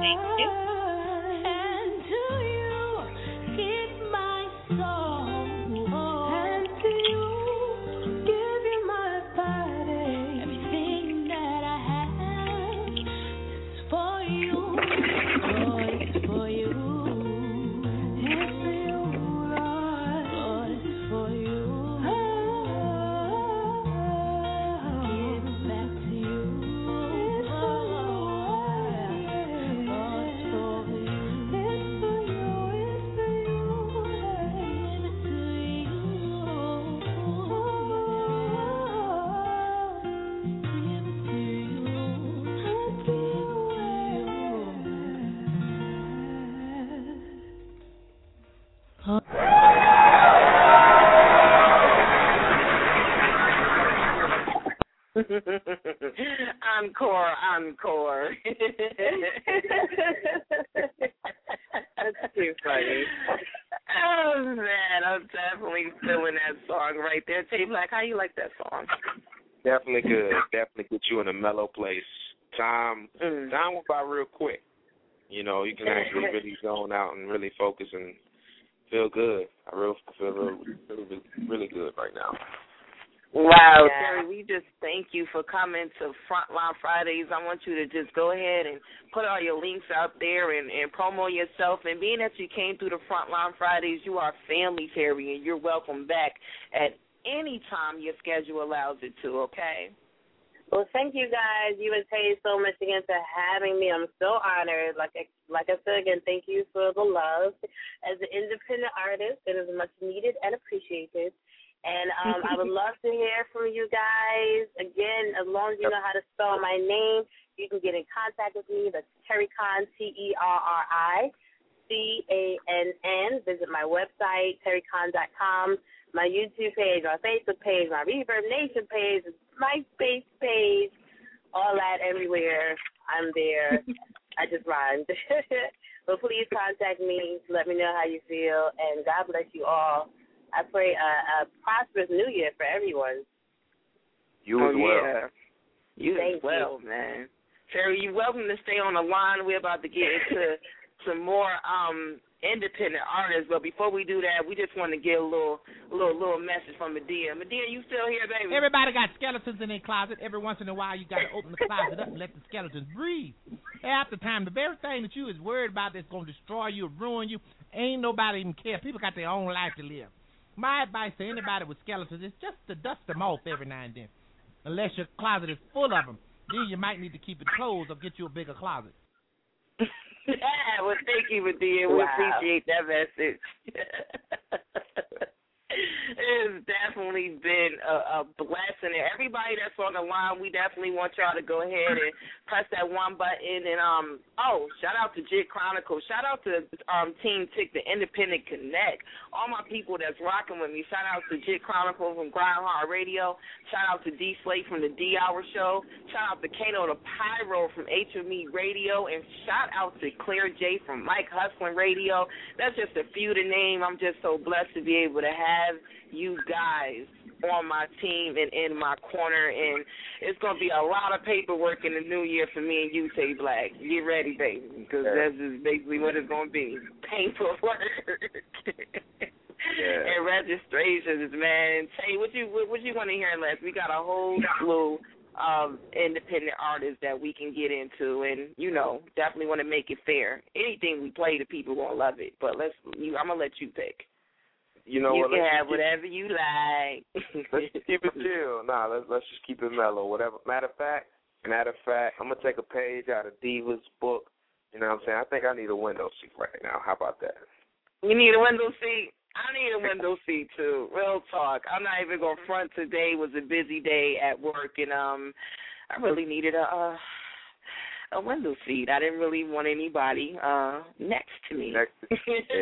Thank you. And to you, give my soul. And to you, give you my body. Everything that I have is for you. Lord, it's for you. It's for you, Lord. Lord, it's for you. Give it back to you. It's for you. Lord, it's for you. It's for you. It's for you. Give it to you. Give it to Encore, encore. That's too funny. Oh man, I'm definitely feeling that song right there. Tay Black, how you like that song? Definitely good. Definitely get you in a mellow place. Time, Mm. time went by real quick. You know, you can actually really zone out and really focus and feel good. I really feel real, really, really good right now. Wow, Yeah. Terry, we just thank you for coming to Frontline Fridays. I want you to just go ahead and put all your links out there and, and promo yourself. And being that you came through the Frontline Fridays, you are family, Terry, and you're welcome back at any time your schedule allows it to, okay? Well, thank you guys. You and Tay so much again for having me. I'm so honored. Like I, like I said again, thank you for the love. As an independent artist, it is much needed and appreciated. And um, I would love to hear from you guys. Again, as long as you know how to spell my name, you can get in contact with me. That's Terry Conn, T E R R I C A N N. Visit my website, terry conn dot com, my YouTube page, my Facebook page, my Reverb Nation page, MySpace page, all that everywhere. I'm there. I just rhymed. But please contact me. Let me know how you feel. And God bless you all. I pray a, a prosperous new year for everyone. You oh, as well. Yeah. You Thank as well, you. man. Terry, you're welcome to stay on the line. We're about to get into some more um, independent artists, but before we do that, we just want to get a little, little, little message from Medea. Medea, you still here, baby? Everybody got skeletons in their closet. Every once in a while, you got to open the closet up and let the skeletons breathe. Half the time, the very thing that you is worried about that's going to destroy you or ruin you, ain't nobody even care. People got their own life to live. My advice to anybody with skeletons is just to dust them off every now and then. Unless your closet is full of them, then you might need to keep it closed or get you a bigger closet. Yeah, well, thank you, Medea. We Wow. appreciate that message. It's definitely been a, a blessing. And everybody that's on the line, we definitely want y'all to go ahead and press that one button. And, um, oh, shout out to Jit Chronicle. Shout out to um, Team Tick, the Independent Connect. All my people that's rocking with me. Shout out to Jit Chronicle from Grindhard Radio. Shout out to D Slate from the D Hour Show. Shout out to Kano the Pyro from H M E Radio. And shout out to Claire J from Mike Hustlin' Radio. That's just a few to name. I'm just so blessed to be able to have you guys on my team and in my corner, and it's going to be a lot of paperwork in the new year for me and you, Tay Black. Get ready, baby, because Yeah. that's just basically what it's going to be, paperwork. Yeah. And registrations, man. Tay, what you what, what you want to hear last? We got a whole slew of independent artists that we can get into, and, you know, definitely want to make it fair. Anything we play, the people going to love it, but let's. You, I'm going to let you pick. You know you what? can let's have just keep- whatever you like. Let's just keep it chill. Nah, let's let's just keep it mellow. Whatever. Matter of fact, matter of fact, I'm gonna take a page out of Diva's book. You know what I'm saying? I think I need a window seat right now. How about that? You need a window seat? I need a window seat too. Real talk. I'm not even gonna front. Today was a busy day at work, and um, I really needed a uh, a window seat. I didn't really want anybody uh next to me. Next to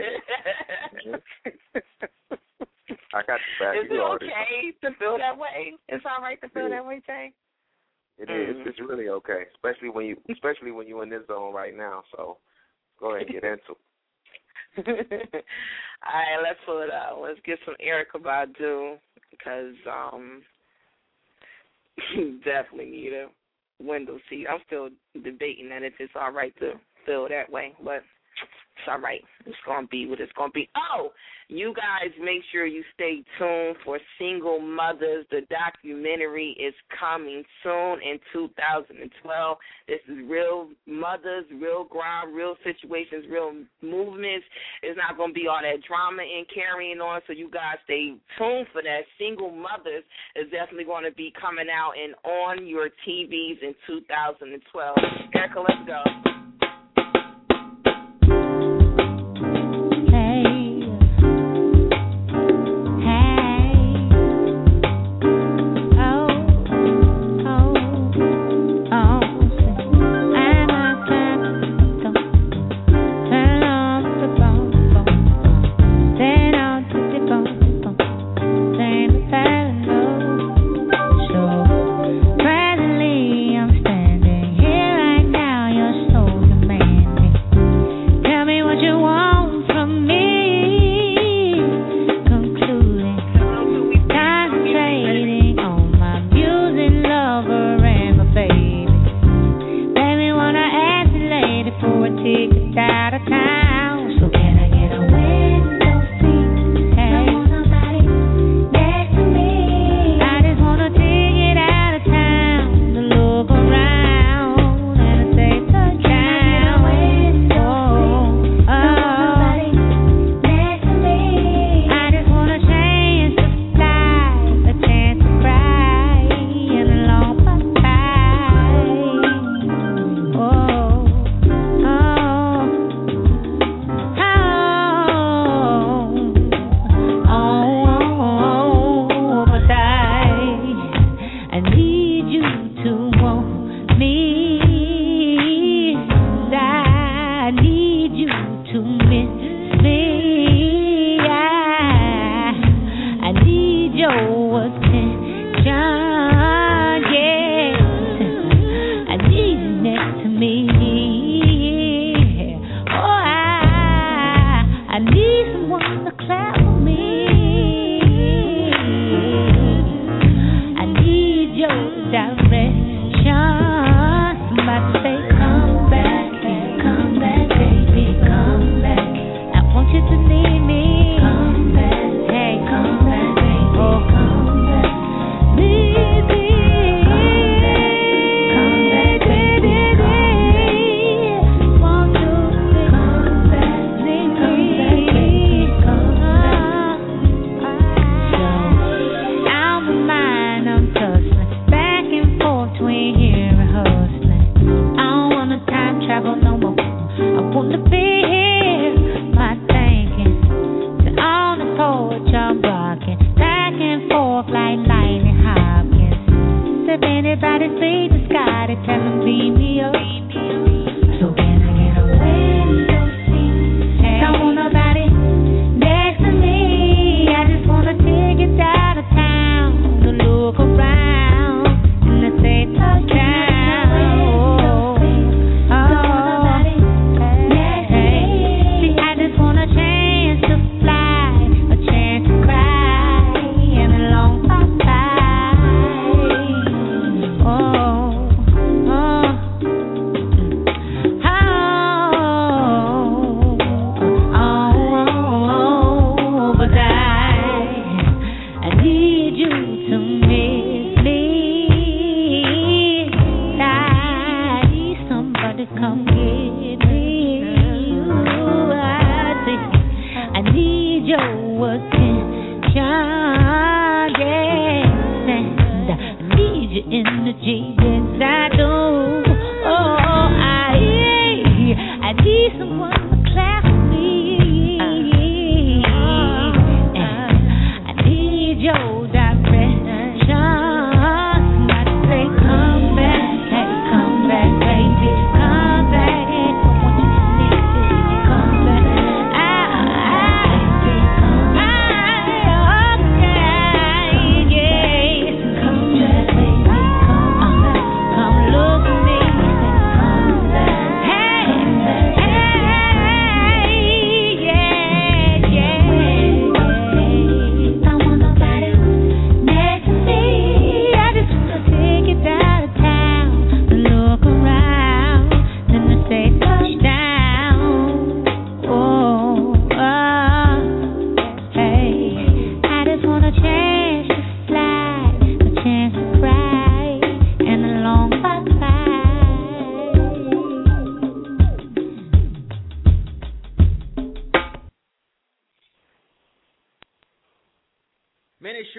I got the back. Is You it already okay to feel that way? It's all right to feel that way, Tay? It is. It's really okay, especially when you, especially when you're in this zone right now. So go ahead and get into it. All right, let's pull it out. Let's get some Erykah Badu because um, definitely need a window seat. I'm still debating that if it's all right to feel that way, but it's all right. It's going to be what it's going to be. Oh, you guys make sure you stay tuned for Single Mothers. The documentary is coming soon in two thousand twelve. This is real mothers, real grind, real situations, real movements. It's not going to be all that drama and carrying on, so you guys stay tuned for that. Single Mothers is definitely going to be coming out and on your T Vs in two thousand twelve. Erica, let's go.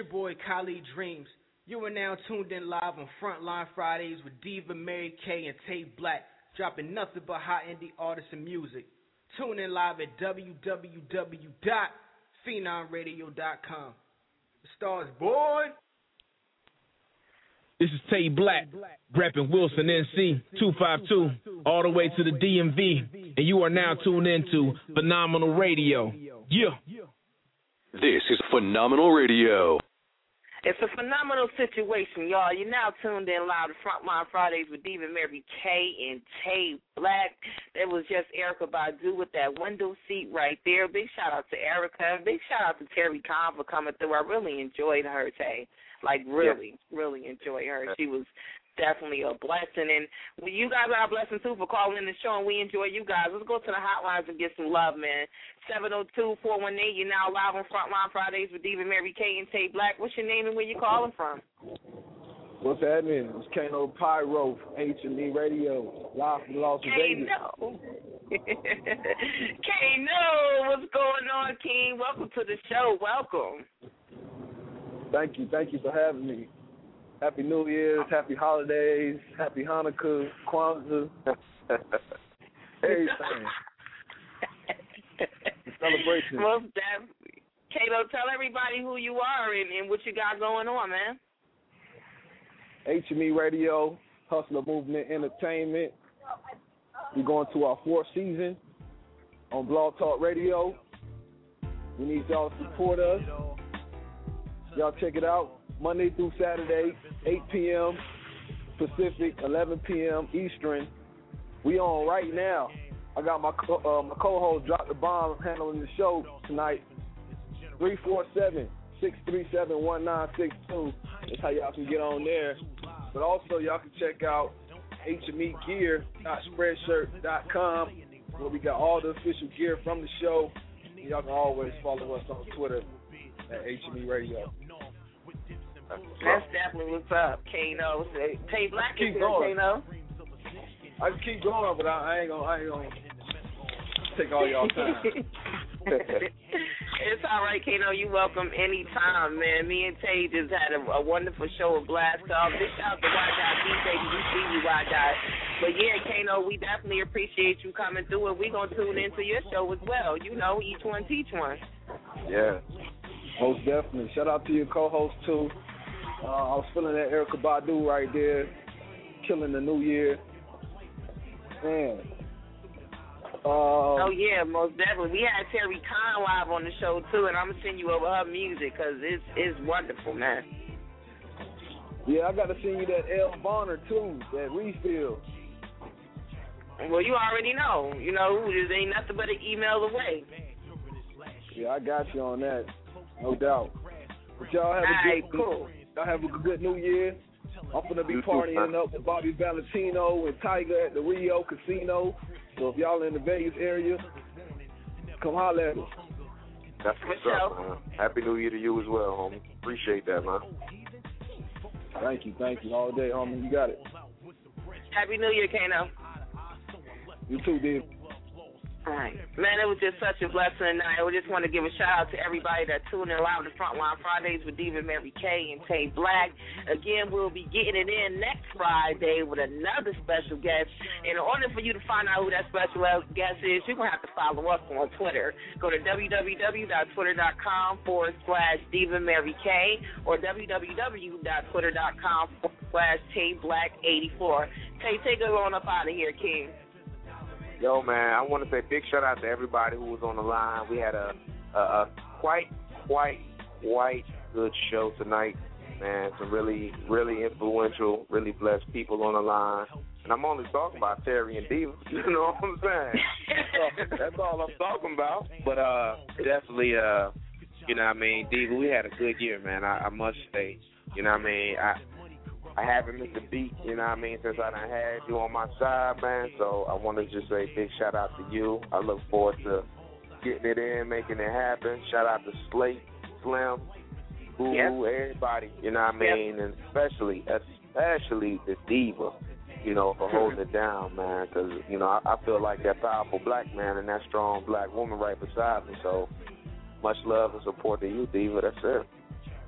your boy Khalid Dreams. You are now tuned in live on Frontline Fridays with Diva Mary Kay and Tay Black, dropping nothing but hot indie artists and music. Tune in live at w w w dot phenom radio dot com. The stars, boy. This is Tay Black, repping Wilson, N C two five two, all the way to the D M V, and you are now tuned in to Phenomenal Radio. Yeah. This is Phenomenal Radio. It's a phenomenal situation, y'all. You're now tuned in live to Frontline Fridays with Diva Mary Kay and Tay Black. It was just Erykah Badu with that window seat right there. Big shout out to Erykah. Big shout out to Terry Khan for coming through. I really enjoyed her, Tay. Like, really, yeah. really enjoyed her. She was definitely a blessing. And you guys are a blessing, too, for calling in the show, and we enjoy you guys. Let's go to the hotlines and get some love, man. seven oh two, four one eight, you're now live on Frontline Fridays with Diva Mary Kay and Tay Black. What's your name and where you calling from? What's happening? It's Kano Pyro, H and E Radio, live from Las Vegas. Kano. Kano, what's going on, King? Welcome to the show. Welcome. Thank you. Thank you for having me. Happy New Year's, happy holidays, happy Hanukkah, Kwanzaa, everything. Celebration. Well, Kato, tell everybody who you are and, and what you got going on, man. H M E Radio, Hustler Movement Entertainment. We're going to our fourth season on Blog Talk Radio. We need y'all to support us. Y'all check it out. Monday through Saturday, eight p.m. Pacific, eleven p.m. Eastern. We on right now. I got my co- uh, my co-host Drop the Bomb handling the show tonight. three four seven, six three seven, one nine six two. That's how y'all can get on there. But also y'all can check out H M E gear dot spreadshirt dot com where we got all the official gear from the show. And y'all can always follow us on Twitter at H M E Radio. That's definitely what's up, Kano. Tay Black is here, Kano. I can keep going, but I, I ain't gonna, I ain't gonna take all y'all time. It's all right, Kano. You welcome anytime, man. Me and Tay just had a, a wonderful show of Blast Off. Big shout out to Y Dot D J. We see you, Y Dot. But yeah, Kano, we definitely appreciate you coming through, and we gonna tune into your show as well. You know, each one teach one. Yeah, most definitely. Shout out to your co-host too. Uh, I was feeling that Erykah Badu right there, killing the new year. Man. Uh, oh, yeah, most definitely. We had Terry Khan live on the show, too, and I'm going to send you over her music because it's, it's wonderful, man. Yeah, I got to send you that Elle Bonner, too, that refill. Well, you already know. You know, there ain't nothing but an email away. Yeah, I got you on that, no doubt. But y'all have All a right, good, cool. Y'all have a good New Year. I'm going to be partying up with Bobby Valentino and Tiger at the Rio Casino. So if y'all in the Vegas area, come holler at us. That's what's up, man. Happy New Year to you as well, homie. Appreciate that, man. Thank you, thank you. All day, homie. You got it. Happy New Year, Kano. You too, dude. All right. Man, it was just such a blessing tonight. I just want to give a shout out to everybody that tuned in live to Frontline Fridays with Diva Mary Kay and Tay Black. Again, we'll be getting it in next Friday with another special guest. And in order for you to find out who that special guest is, you're going to have to follow us on Twitter. Go to www.twitter.com forward slash Diva Mary Kay or www.twitter.com forward slash Tay Black eighty-four. Tay, take it on up out of here, King. Yo, man, I want to say big shout out to everybody who was on the line. We had a, a, a quite, quite, quite good show tonight, man. Some really, really influential, really blessed people on the line. And I'm only talking about Terry and Diva, you know what I'm saying? So that's all I'm talking about. But uh, definitely, uh, you know what I mean, Diva, we had a good year, man, I, I must say. You know what I mean? I I haven't missed a beat, you know what I mean, since I done had you on my side, man. So I want to just say big shout out to you. I look forward to getting it in, making it happen. Shout out to Slate, Slim, Boo, yep. everybody, you know what I mean, yep. and especially, especially the Diva, you know, for holding it down, man, because, you know, I, I feel like that powerful black man and that strong black woman right beside me. So much love and support to you, Diva. That's it.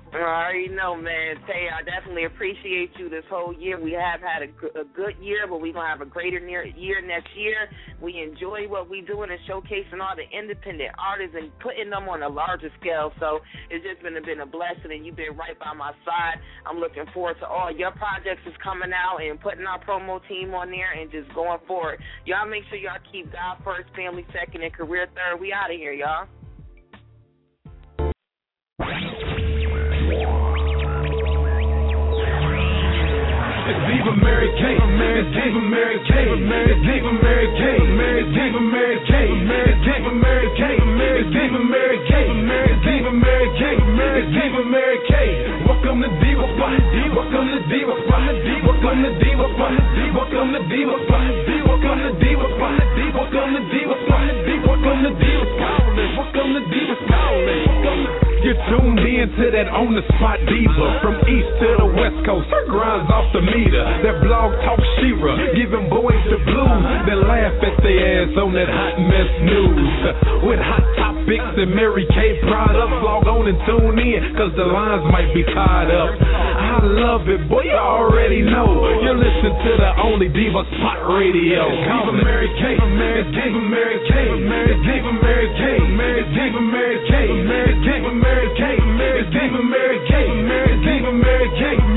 I already know, man. Tay, I definitely appreciate you this whole year. We have had a, g- a good year, but we're going to have a greater near year next year. We enjoy what we're doing and showcasing all the independent artists and putting them on a larger scale. So it's just been a, been a blessing, and you've been right by my side. I'm looking forward to all your projects is coming out and putting our promo team on there and just going forward. Y'all make sure y'all keep God first, family second, and career third. We out of here, y'all. It's Diva Mary K. It's Diva Mary K. It's Diva Mary K. It's Diva Mary K. It's Diva Mary K. It's Diva Mary K. It's Diva Mary K. It's Diva Mary K. Welcome to Diva Spot. Welcome to Diva Spot. Welcome to Diva Spot. Welcome to Diva Spot. Welcome to Diva Spot. Welcome to Diva Spot. Welcome to Diva Spot. Welcome to Diva Spot. You're tuned in to that on the spot diva. From east to the west coast, her grinds off the meter. That blog talk Shira, giving boys the blues. Then laugh at their ass on that hot mess news. With hot topics and Mary Kay products, log on and tune in, cause the lines might be tied up. I love it, boy, you already know. You're listening to the only Diva Spot Radio. Diva Mary Kay, it's Diva Mary Kay, it's Diva Mary Kay, it's Diva Mary Kay, it's Diva Mary Kay, it's Diva Mary Kay, it's Diva Mary Kay,